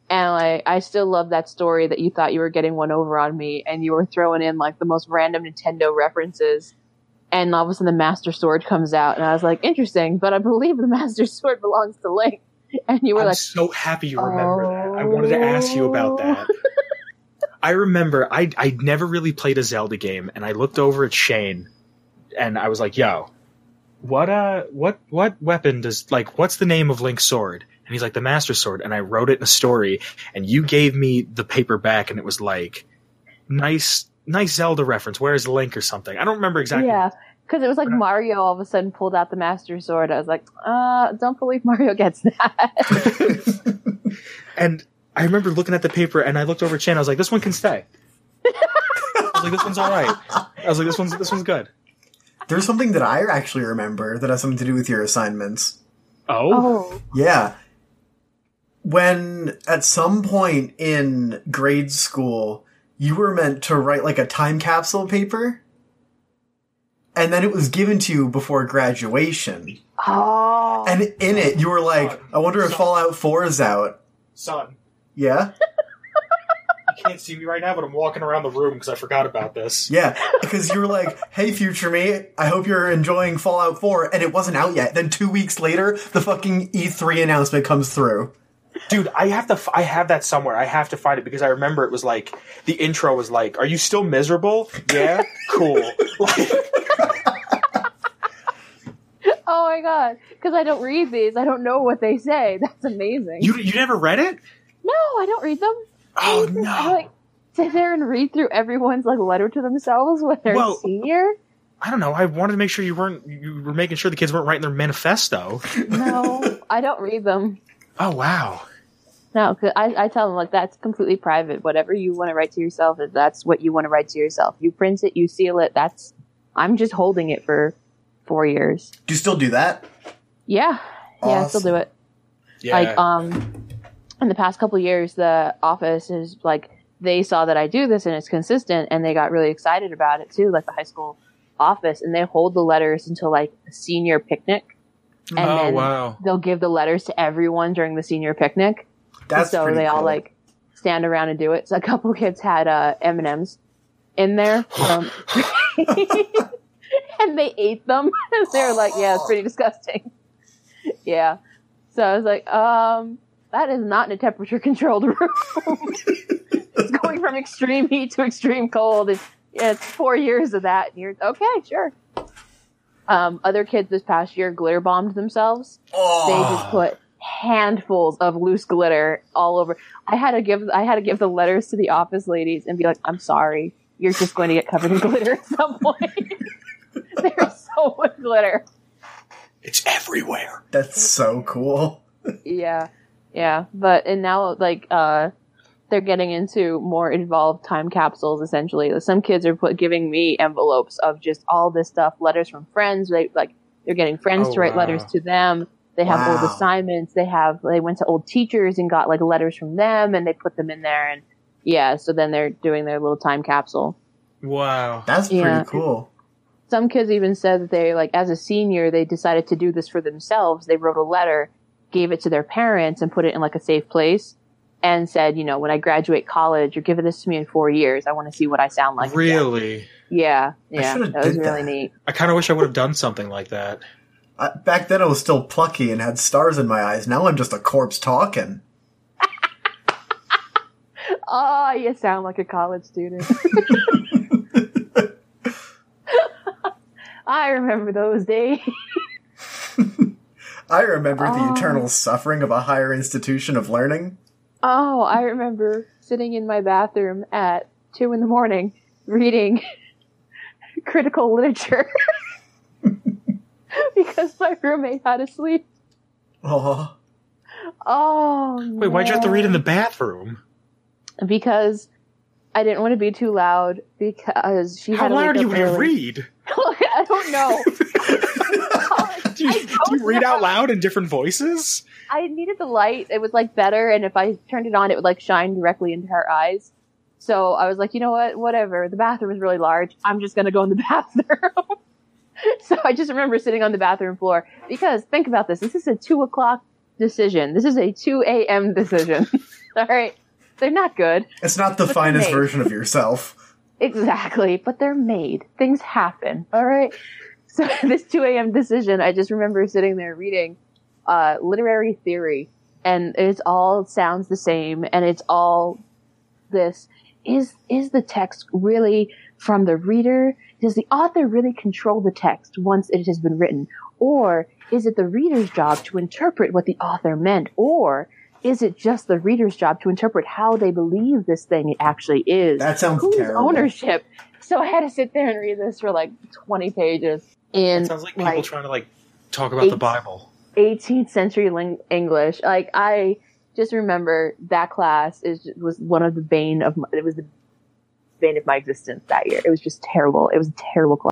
And like, I still love that story that you thought you were getting one over on me, and you were throwing in like the most random Nintendo references. And all of a sudden, the Master Sword comes out, and I was like, "Interesting," but I believe the Master Sword belongs to Link. And you were I'm like, so happy you remember oh. that. I wanted to ask you about that. I remember I I never really played a Zelda game, and I looked over at Shane, and I was like, "Yo, what uh, what what weapon does like what's the name of Link's sword?" And he's like, "The Master Sword." And I wrote it in a story, and you gave me the paper back, and it was like, nice. Nice Zelda reference. Where's Link or something? I don't remember exactly. Yeah, because it was like Mario all of a sudden pulled out the Master Sword. I was like, uh, don't believe Mario gets that. And I remember looking at the paper, and I looked over at Shane. I was like, this one can stay. I was like, this one's all right. I was like, this one's this one's good. There's something that I actually remember that has something to do with your assignments. Oh? Oh. Yeah. When at some point in grade school, you were meant to write like a time capsule paper, and then it was given to you before graduation. Oh. And in it, you were like, I wonder if Fallout four is out. Son, Yeah? you can't see me right now, but I'm walking around the room because I forgot about this. Yeah, because you were like, hey, future me, I hope you're enjoying Fallout four, and it wasn't out yet. Then two weeks later, the fucking E three announcement comes through. Dude, I have to. F- I have that somewhere. I have to find it because I remember it was like the intro was like, "Are you still miserable? Yeah, cool." Like, Oh my god! Because I don't read these, I don't know what they say. That's amazing. you you never read it? No, I don't read them. Oh I, no! I like sit there and read through everyone's like letter to themselves when they're Well, senior. I don't know. I wanted to make sure you weren't. You were making sure the kids weren't writing their manifesto. No, I don't read them. Oh wow! No, cause I, I tell them, like, that's completely private. Whatever you want to write to yourself, if that's what you want to write to yourself. You print it, you seal it, that's... I'm just holding it for four years. Do you still do that? Yeah. Awesome. Yeah, I still do it. Yeah. Like, um, in the past couple of years, the office is, like, they saw that I do this and it's consistent, and they got really excited about it, too, like the high school office, and they hold the letters until, like, a senior picnic. And oh then wow! they'll give the letters to everyone during the senior picnic. That's so pretty they all cool. like stand around and do it. So a couple kids had uh, M and M's in there, um, and they ate them. And they were like, "Yeah, it's pretty disgusting." Yeah. So I was like, "Um, that is not in a temperature-controlled room. It's going from extreme heat to extreme cold. And yeah, it's four years of that. And you're okay, sure." Um, other kids this past year glitter bombed themselves. Oh. They just put handfuls of loose glitter all over. I had to give I had to give the letters to the office ladies and be like, "I'm sorry, you're just going to get covered in glitter at some point." There's so much glitter. It's everywhere. That's so cool. Yeah, yeah. But and now like uh, they're getting into more involved time capsules. Essentially, some kids are put, giving me envelopes of just all this stuff, letters from friends. They like they're getting friends Oh, to write wow. letters to them. They have Wow. old assignments. They have, they went to old teachers and got like letters from them and they put them in there. And yeah, so then they're doing their little time capsule. Wow. That's pretty Yeah. cool. Some kids even said that they, like, as a senior, they decided to do this for themselves. They wrote a letter, gave it to their parents and put it in like a safe place and said, you know, when I graduate college, you're giving this to me in four years. I want to see what I sound like. again." Really? Yeah. I Yeah. should've That was did really that. neat. I kind of wish I would have done something like that. I, back then I was still plucky and had stars in my eyes. Now I'm just a corpse talking. Oh, you sound like a college student. I remember those days. I remember the Oh. eternal suffering of a higher institution of learning. Oh, I remember sitting in my bathroom at two in the morning reading critical literature because my roommate had to sleep. Oh, Oh, Wait, why'd you have to man. read in the bathroom? Because I didn't want to be too loud because she How had to loud are wake you up going to early. read? I don't know. Do you, I do you don't read know. out loud in different voices? I needed the light. It was like better, and if I turned it on, it would like shine directly into her eyes. So I was like, you know what? Whatever. The bathroom is really large. I'm just gonna go in the bathroom. So I just remember sitting on the bathroom floor because think about this. This is a two o'clock decision. This is a two a.m. decision. All right, they're not good. It's not the But finest they're made. version of yourself. Exactly, but they're made. Things happen. All right. So this two a.m. decision, I just remember sitting there reading uh, literary theory, and it all sounds the same, and it's all this. Is is the text really from the reader? Does the author really control the text once it has been written? Or is it the reader's job to interpret what the author meant? Or is it just the reader's job to interpret how they believe this thing actually is? That sounds Whose terrible. ownership? So I had to sit there and read this for like twenty pages in It sounds like people like trying to like talk about the eight- Bible. eighteenth century ling- English. Like I just remember that class is was one of the bane of my, it was the bane of my existence that year. It was just terrible. It was a terrible class.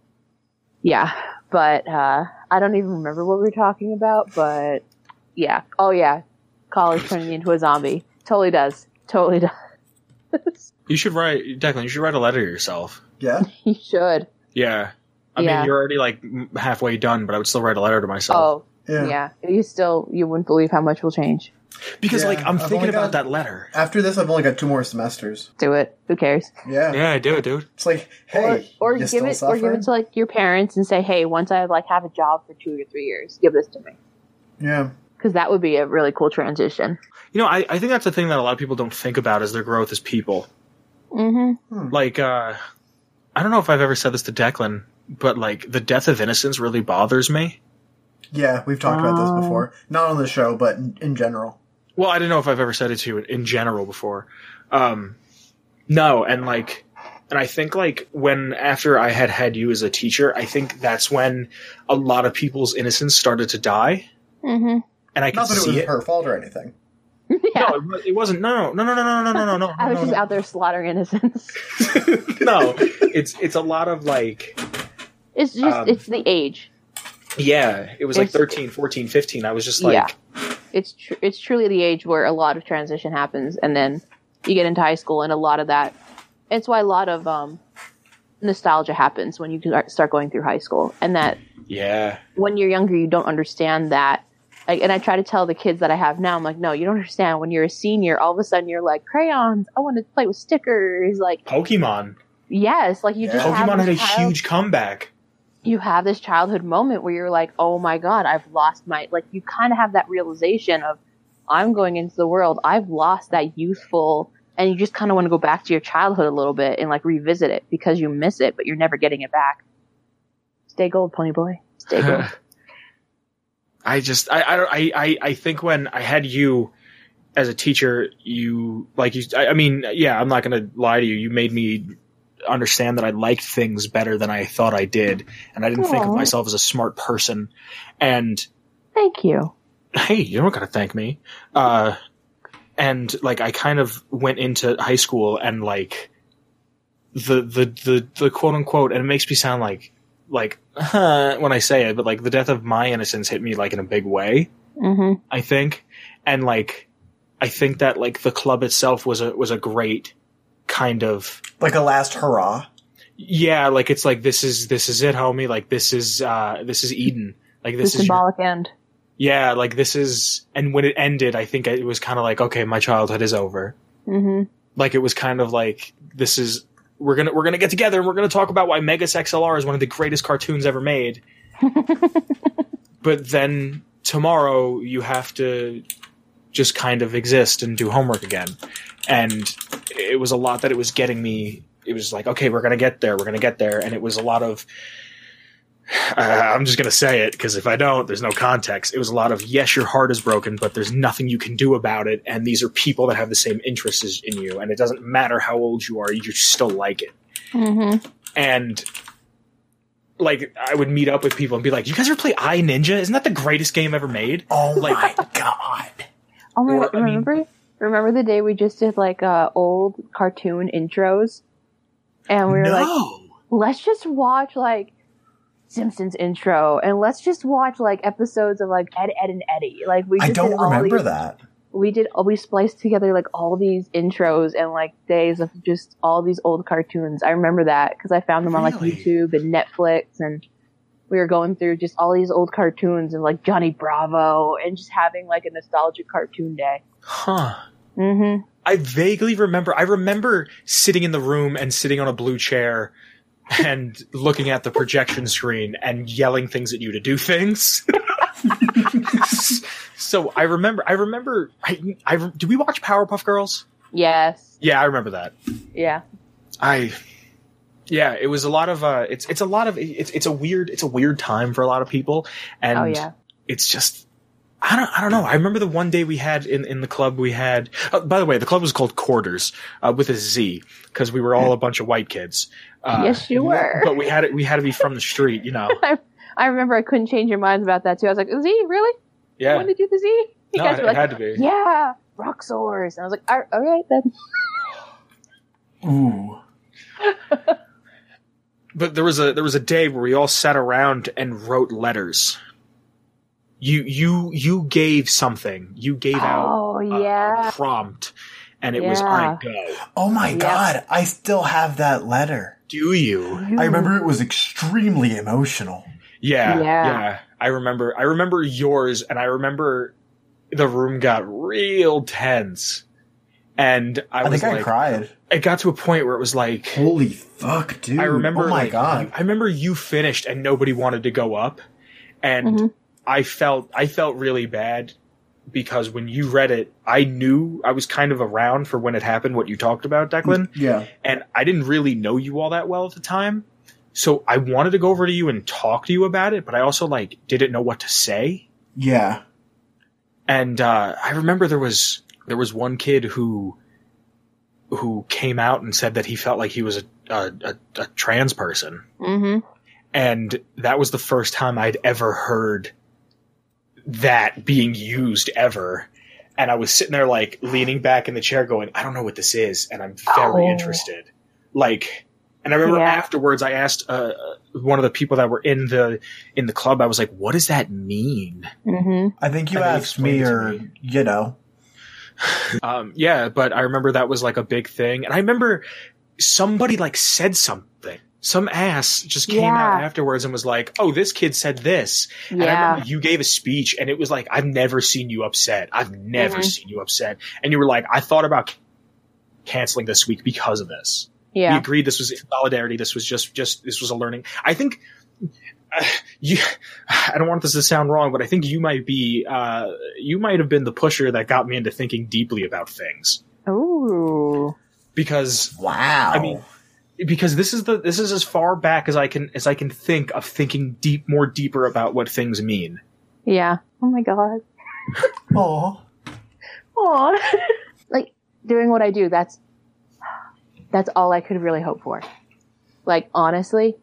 Yeah, but uh, I don't even remember what we were talking about. But yeah, oh yeah, college turning me into a zombie. Totally does. Totally does. You should write, Declan. You should write a letter to yourself. Yeah? You should. Yeah. I Yeah. mean, you're already like m- halfway done, but I would still write a letter to myself. Oh Yeah. yeah. You still you wouldn't believe how much will change. Because Yeah, like I'm I've thinking only about got- that letter. After this, I've only got two more semesters. Do it. Who cares? Yeah. Yeah, I do it, dude. It's like, hey, or or you give still it or suffering? give it to like your parents and say, hey, once I like have a job for two or three years, give this to me, Yeah. because that would be a really cool transition. You know, I, I think that's the thing that a lot of people don't think about is their growth as people. Mm-hmm. Like, uh, I don't know if I've ever said this to Declan, but like the death of innocence really bothers me. Yeah, we've talked about Oh. this before. Not on the show, but in, in general. Well, I don't know if I've ever said it to you in, in general before. Um, no, and like, and I think like when after I had had you as a teacher, I think that's when a lot of people's innocence started to die, Mm-hmm. and I could Not that it see was it. her fault or anything. Yeah. No, it wa- it wasn't. No, no, no, no, no, no, no, no, no. I was no, just no. out there slaughtering innocents. No, it's it's a lot of like, It's just Um, it's the age. yeah, it was like It's- thirteen, fourteen, fifteen. I was just like, Yeah. It's tr- it's truly the age where a lot of transition happens, and then you get into high school, and a lot of that. It's why a lot of um, nostalgia happens when you start going through high school, and that yeah, when you're younger, you don't understand that. Like, and I try to tell the kids that I have now, I'm like, no, you don't understand. When you're a senior, all of a sudden you're like, crayons. I want to play with stickers. Like, Pokemon. yes, like you Yeah. just have Pokemon had a this child- huge comeback. you have this childhood moment where you're like, oh my god, I've lost my, like, you kind of have that realization of, I'm going into the world, I've lost that youthful, and you just kind of want to go back to your childhood a little bit and like revisit it because you miss it, but you're never getting it back. Stay gold, pony boy. Stay gold. I just, I, I, don't- I, I, I think when I had you as a teacher, you like you. I, I mean, yeah, I'm not going to lie to you. You made me understand that I liked things better than I thought I did, and I didn't think of Aw. myself as a smart person. And Thank you. hey, you don't got to thank me. Uh, and like I kind of went into high school and like the the the the quote unquote, and it makes me sound like like huh, when I say it, but like the death of my innocence hit me like in a big way. Mm-hmm. I think, and like I think that like the club itself was a was a great kind of Like a last hurrah. yeah, like it's like this is this is it, homie. Like this is uh this is Eden. Like The this is your, symbolic end. yeah, like this is, and when it ended, I think it was kind of like, okay, my childhood is over. Mm-hmm. Like it was kind of like, this is, we're gonna we're gonna get together and we're gonna talk about why Megas X L R is one of the greatest cartoons ever made. But then tomorrow you have to just kind of exist and do homework again. And it was a lot that it was getting me. It was like, okay, we're gonna get there, we're gonna get there, and it was a lot of. Uh, I'm just going to say it because if I don't, there's no context. It was a lot of, yes, your heart is broken, but there's nothing you can do about it. And these are people that have the same interests as in you. And it doesn't matter how old you are, you just still like it. Mm-hmm. And like, I would meet up with people and be like, you guys ever play I Ninja? Isn't that the greatest game ever made? Oh Like- my god. Oh my Or, god, I mean- remember? remember the day we just did like uh, old cartoon intros? And we were like, no. let's just watch like Simpsons intro and let's just watch like episodes of like Ed, Ed and Eddie. Like we I just don't did all remember these, that. We did we spliced together like all these intros and like days of just all these old cartoons. I remember that because I found them on like Really? YouTube and Netflix, and we were going through just all these old cartoons and like Johnny Bravo and just having like a nostalgic cartoon day. Huh. Mm-hmm. I vaguely remember. I remember sitting in the room and sitting on a blue chair and looking at the projection screen and yelling things at you to do things. So I remember. I remember. I, I do we watch Powerpuff Girls? Yes. Yeah, I remember that. Yeah. I. Yeah, it was a lot of. Uh, it's it's a lot of. It's it's a weird. It's a weird time for a lot of people, and Oh yeah. it's just. I don't, I don't know. I remember the one day we had in, in the club, we had, uh, by the way, the club was called Quarters, uh, with a Z, because we were all a bunch of white kids. Uh, Yes, you were. But we had it, we had to be from the street, you know. I, I remember I couldn't change your minds about that too. I was like, Z, really? You Yeah. want to do the Z? You No, guys it, were like, it had to be. yeah, Roxors. And I was like, all all right then. Ooh. But there was a, there was a day where we all sat around and wrote letters. You, you, you gave something. You gave out Oh, a, yeah. a prompt, and it was, Yeah. all right, go. Oh my Yep. god, I still have that letter. Do you? I remember it was extremely emotional. Yeah, Yeah. yeah. I remember. I remember yours, and I remember the room got real tense, and I, I, was think I like, cried. it got to a point where it was like, Holy fuck, dude. I remember. Oh my like, god. you- I remember you finished, and nobody wanted to go up, and Mhm. I felt, I felt really bad because when you read it, I knew I was kind of around for when it happened. What you talked about, Declan, Yeah. and I didn't really know you all that well at the time. So I wanted to go over to you and talk to you about it, but I also like didn't know what to say. Yeah. And uh, I remember there was there was one kid who who came out and said that he felt like he was a a, a, a trans person, Mm-hmm. and that was the first time I'd ever heard that being used ever. And I was sitting there like leaning back in the chair, going, "I don't know what this is, and I'm very Oh. interested." Like. And I remember Yeah. afterwards, I asked uh, one of the people that were in the in the club. I was like, "What does that mean?" Mm-hmm. I think you And they asked me, explained it to or, me. you know. Um, yeah, but I remember that was like a big thing, and I remember somebody like said something. Some ass just came out Yeah. afterwards and was like, "Oh, this kid said this." And I Yeah. remember you gave a speech, and it was like, "I've never seen you upset. I've never Mhm. seen you upset." And you were like, "I thought about c- canceling this week because of this." We Yeah. agreed this was solidarity. This was just, just, this was a learning. I think, uh, you, I don't want this to sound wrong, but I think you might be, uh, you might have been the pusher that got me into thinking deeply about things. Ooh. Because, Wow. I mean, because this is the, this is as far back as I can, as I can think of thinking deep, more deeper about what things mean. Yeah. Oh my god. Aw. Aw. Like, doing what I do, that's, that's all I could really hope for. Like, honestly,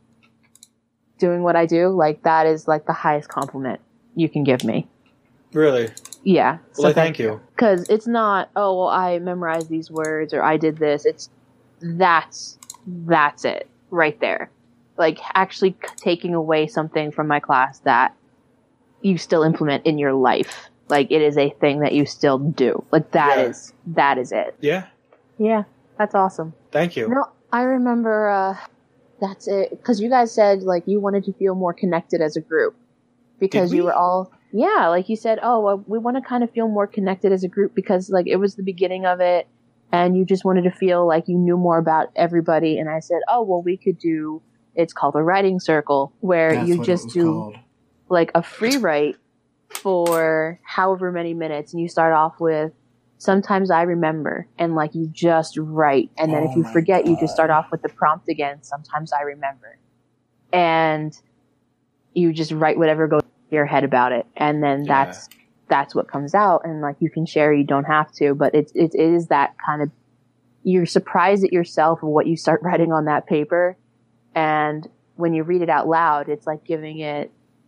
doing what I do, like, that is, like, the highest compliment you can give me. Really? Yeah. Well, I thank you. Because it's not, oh, well, I memorized these words or I did this. It's, that's, that's it. Right there. Like, actually c- taking away something from my class that you still implement in your life. Like, it is a thing that you still do. Like, that Yeah. is, that is it. Yeah. Yeah. That's awesome. Thank you. No, I remember, uh, that's it. Because you guys said, like, you wanted to feel more connected as a group. Because Did you we? were all, yeah, like you said, oh, well, we want to kind of feel more connected as a group because, like, it was the beginning of it. And you just wanted to feel like you knew more about everybody. And I said, oh, well, we could do, it's called a writing circle, where That's you what it just was do, called. like, a free write for however many minutes. And you start off with, sometimes I remember, and like you just write. And then Oh if you my forget, you just God. start off with the prompt again. Sometimes I remember. And you just write whatever goes through your head about it. And then Yeah. that's, that's what comes out. And like you can share, you don't have to, but it's, it, it is that kind of, you're surprised at yourself of what you start writing on that paper. And when you read it out loud, it's like giving it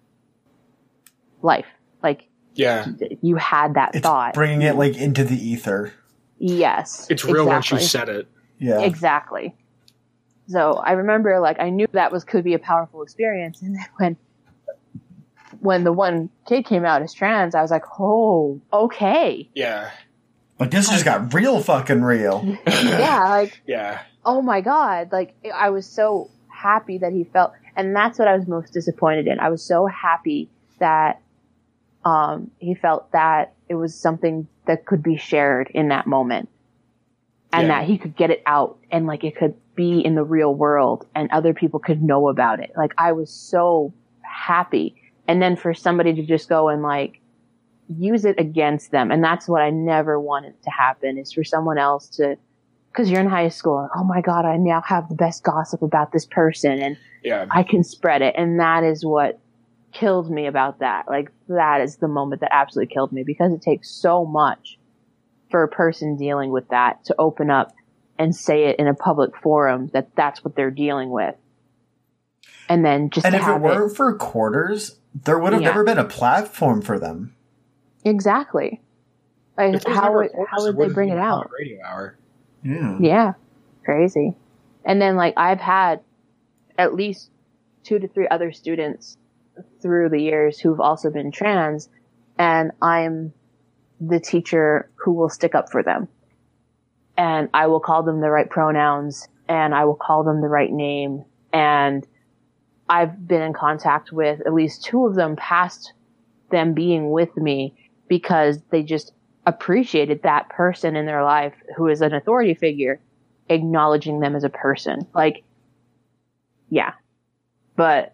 life. Like, Yeah. you had that It's thought. bringing it like into the ether. Yes. It's real once exactly. you said it. Yeah. Exactly. So I remember, like, I knew that was could be a powerful experience, and then when when the one kid came out as trans, I was like, oh, okay, Yeah. But this just got real fucking real. yeah, like, Yeah. oh my god, like, I was so happy that he felt, and that's what I was most disappointed in. I was so happy that um he felt that it was something that could be shared in that moment. And Yeah. that he could get it out and like it could be in the real world and other people could know about it. Like I was so happy. And then for somebody to just go and like use it against them. And that's what I never wanted to happen, is for someone else to, cause you're in high school. Oh my God, I now have the best gossip about this person and Yeah. I can spread it. And that is what killed me about that. Like that is the moment that absolutely killed me, because it takes so much for a person dealing with that to open up and say it in a public forum that that's what they're dealing with. And then just And to if it have weren't for quarters, there would have Yeah. never been a platform for them. exactly. Like If there's how never would, a course, how it would they wouldn't bring be it a out? Radio hour. Yeah. Yeah. Crazy. And then like I've had at least two to three other students through the years who've also been trans, and I'm the teacher who will stick up for them. And I will call them the right pronouns, and I will call them the right name. And I've been in contact with at least two of them past them being with me, because they just appreciated that person in their life who is an authority figure, acknowledging them as a person. Like, yeah. But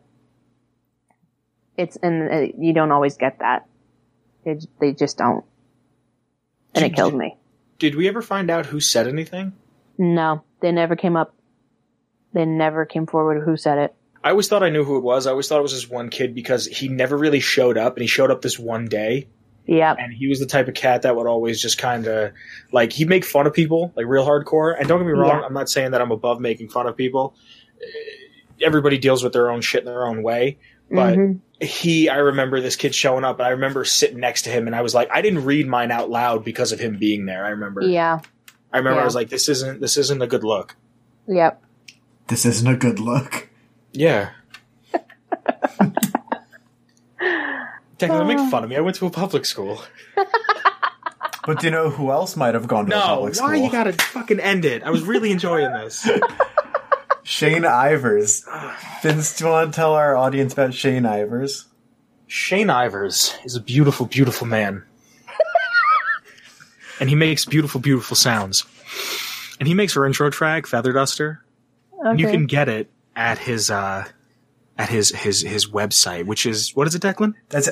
it's, and uh, you don't always get that. They, they just don't. And it Did- kills me. Did we ever find out who said anything? No, they never came up. They never came forward who said it. I always thought I knew who it was. I always thought it was this one kid because he never really showed up, and he showed up this one day. Yep. And he was the type of cat that would always just kind of, like, he'd make fun of people, like real hardcore. And don't get me wrong, Yeah. I'm not saying that I'm above making fun of people. Everybody deals with their own shit in their own way. But Mhm. he, I remember this kid showing up, and I remember sitting next to him, and I was like, I didn't read mine out loud because of him being there. I remember. Yeah. I remember Yeah. I was like, this isn't, this isn't a good look. Yep. This isn't a good look. Yeah. Technically, make fun of me. I went to a public school. But do you know who else might have gone to a No, public school? why you gotta fucking end it? I was really enjoying this. Shane Ivers. Vince, do you want to tell our audience about Shane Ivers? Shane Ivers is a beautiful, beautiful man. And he makes beautiful, beautiful sounds. And he makes our intro track, Feather Duster. Okay. And you can get it at his uh at his his his website, which is, what is it, Declan? That's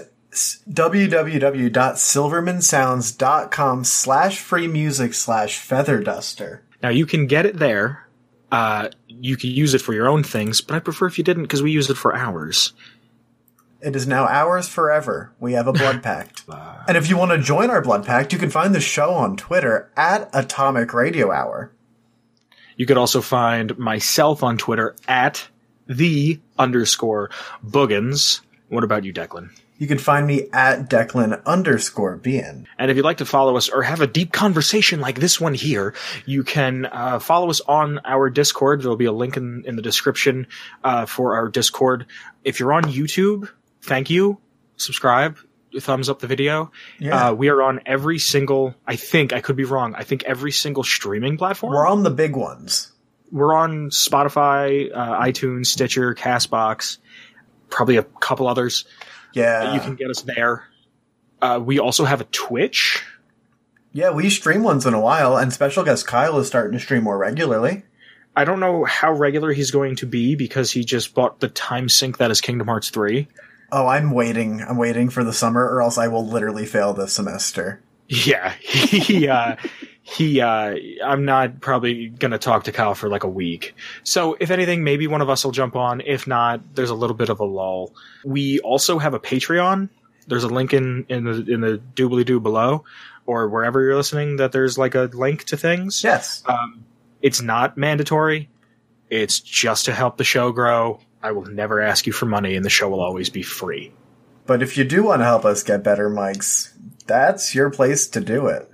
www.silvermansounds.com slash free music slash feather duster. Now you can get it there. Uh, you can use it for your own things, but I prefer if you didn't, because we use it for ours. It is now ours forever. We have a blood pact. And if you want to join our blood pact, you can find the show on Twitter at Atomic Radio Hour. You could also find myself on Twitter at the underscore Boogans. What about you, Declan? You can find me at Declan underscore Bien. And if you'd like to follow us or have a deep conversation like this one here, you can uh, follow us on our Discord. There'll be a link in, in the description uh, for our Discord. If you're on YouTube, thank you. Subscribe. Thumbs up the video. Yeah. Uh, we are on every single, I think, I could be wrong, I think every single streaming platform. We're on the big ones. We're on Spotify, uh, iTunes, Stitcher, CastBox, probably a couple others. Yeah. You can get us there. Uh, we also have a Twitch. Yeah, we stream once in a while, and special guest Kyle is starting to stream more regularly. I don't know how regular he's going to be because he just bought the time sync that is Kingdom Hearts three. Oh, I'm waiting. I'm waiting for the summer, or else I will literally fail this semester. Yeah, he, uh, he, uh, I'm not probably gonna talk to Kyle for like a week. So if anything, maybe one of us will jump on. If not, there's a little bit of a lull. We also have a Patreon. There's a link in, in the, in the doobly-doo below, or wherever you're listening, that there's like a link to things. Yes. Um, it's not mandatory. It's just to help the show grow. I will never ask you for money, and the show will always be free. But if you do want to help us get better mics, that's your place to do it.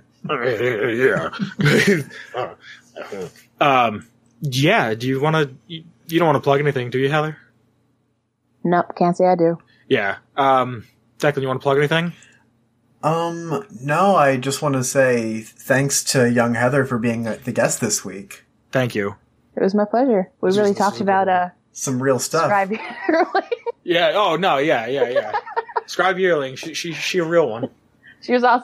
Yeah. um. Yeah. Do you want to? You, you don't want to plug anything, do you, Heather? Nope, can't say I do. Yeah. Um. Declan, you want to plug anything? Um, no, I just want to say thanks to young Heather for being the guest this week. Thank you. It was my pleasure. We This really is- this talked is about good. uh Some real stuff. Scribe Yearling. Yeah. Oh no. Yeah. Yeah. Yeah. Scribe Yearling. She, she she a real one. She was awesome.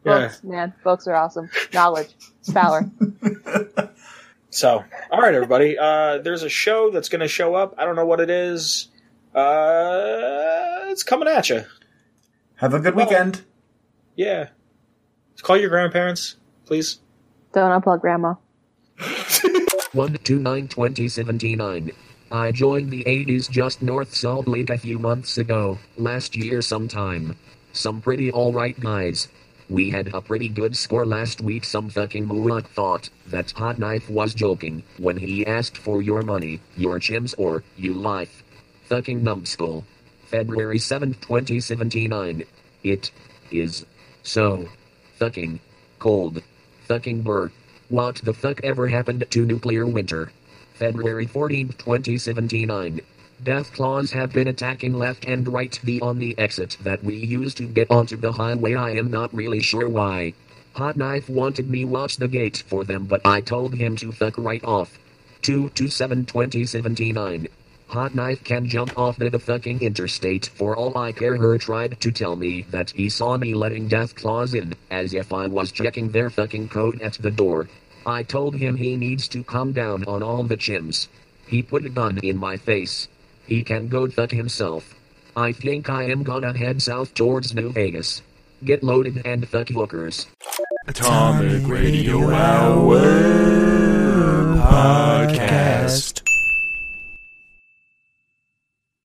Yeah. Books, man. Books are awesome. Knowledge. It's power. So, all right, everybody. Uh, there's a show that's going to show up. I don't know what it is. Uh, it's coming at you. Have a good weekend. Yeah. Call your grandparents, please. Don't unplug grandma. one two nine twenty seventy-nine. I joined the eighties just north Salt Lake a few months ago, last year sometime. Some pretty alright guys. We had a pretty good score last week. Some fucking moron thought that Hot Knife was joking when he asked for your money, your chims, or you life. Fucking numbskull. February seventh twenty seventy-nine. It is so fucking cold. Fucking burr. What the fuck ever happened to nuclear winter? February fourteenth twenty seventy-nine. Death claws have been attacking left and right the on the exit that we use to get onto the highway. I am not really sure why. Hot Knife wanted me watch the gate for them, but I told him to fuck right off. two two seven twenty seventy-nine. Hot Knife can jump off the, the fucking interstate for all I care. Her tried to tell me that he saw me letting Death Claws in, as if I was checking their fucking code at the door. I told him he needs to calm down on all the chims. He put a gun in my face. He can go fuck himself. I think I am gonna head south towards New Vegas. Get loaded and fuck hookers. Atomic Radio Hour.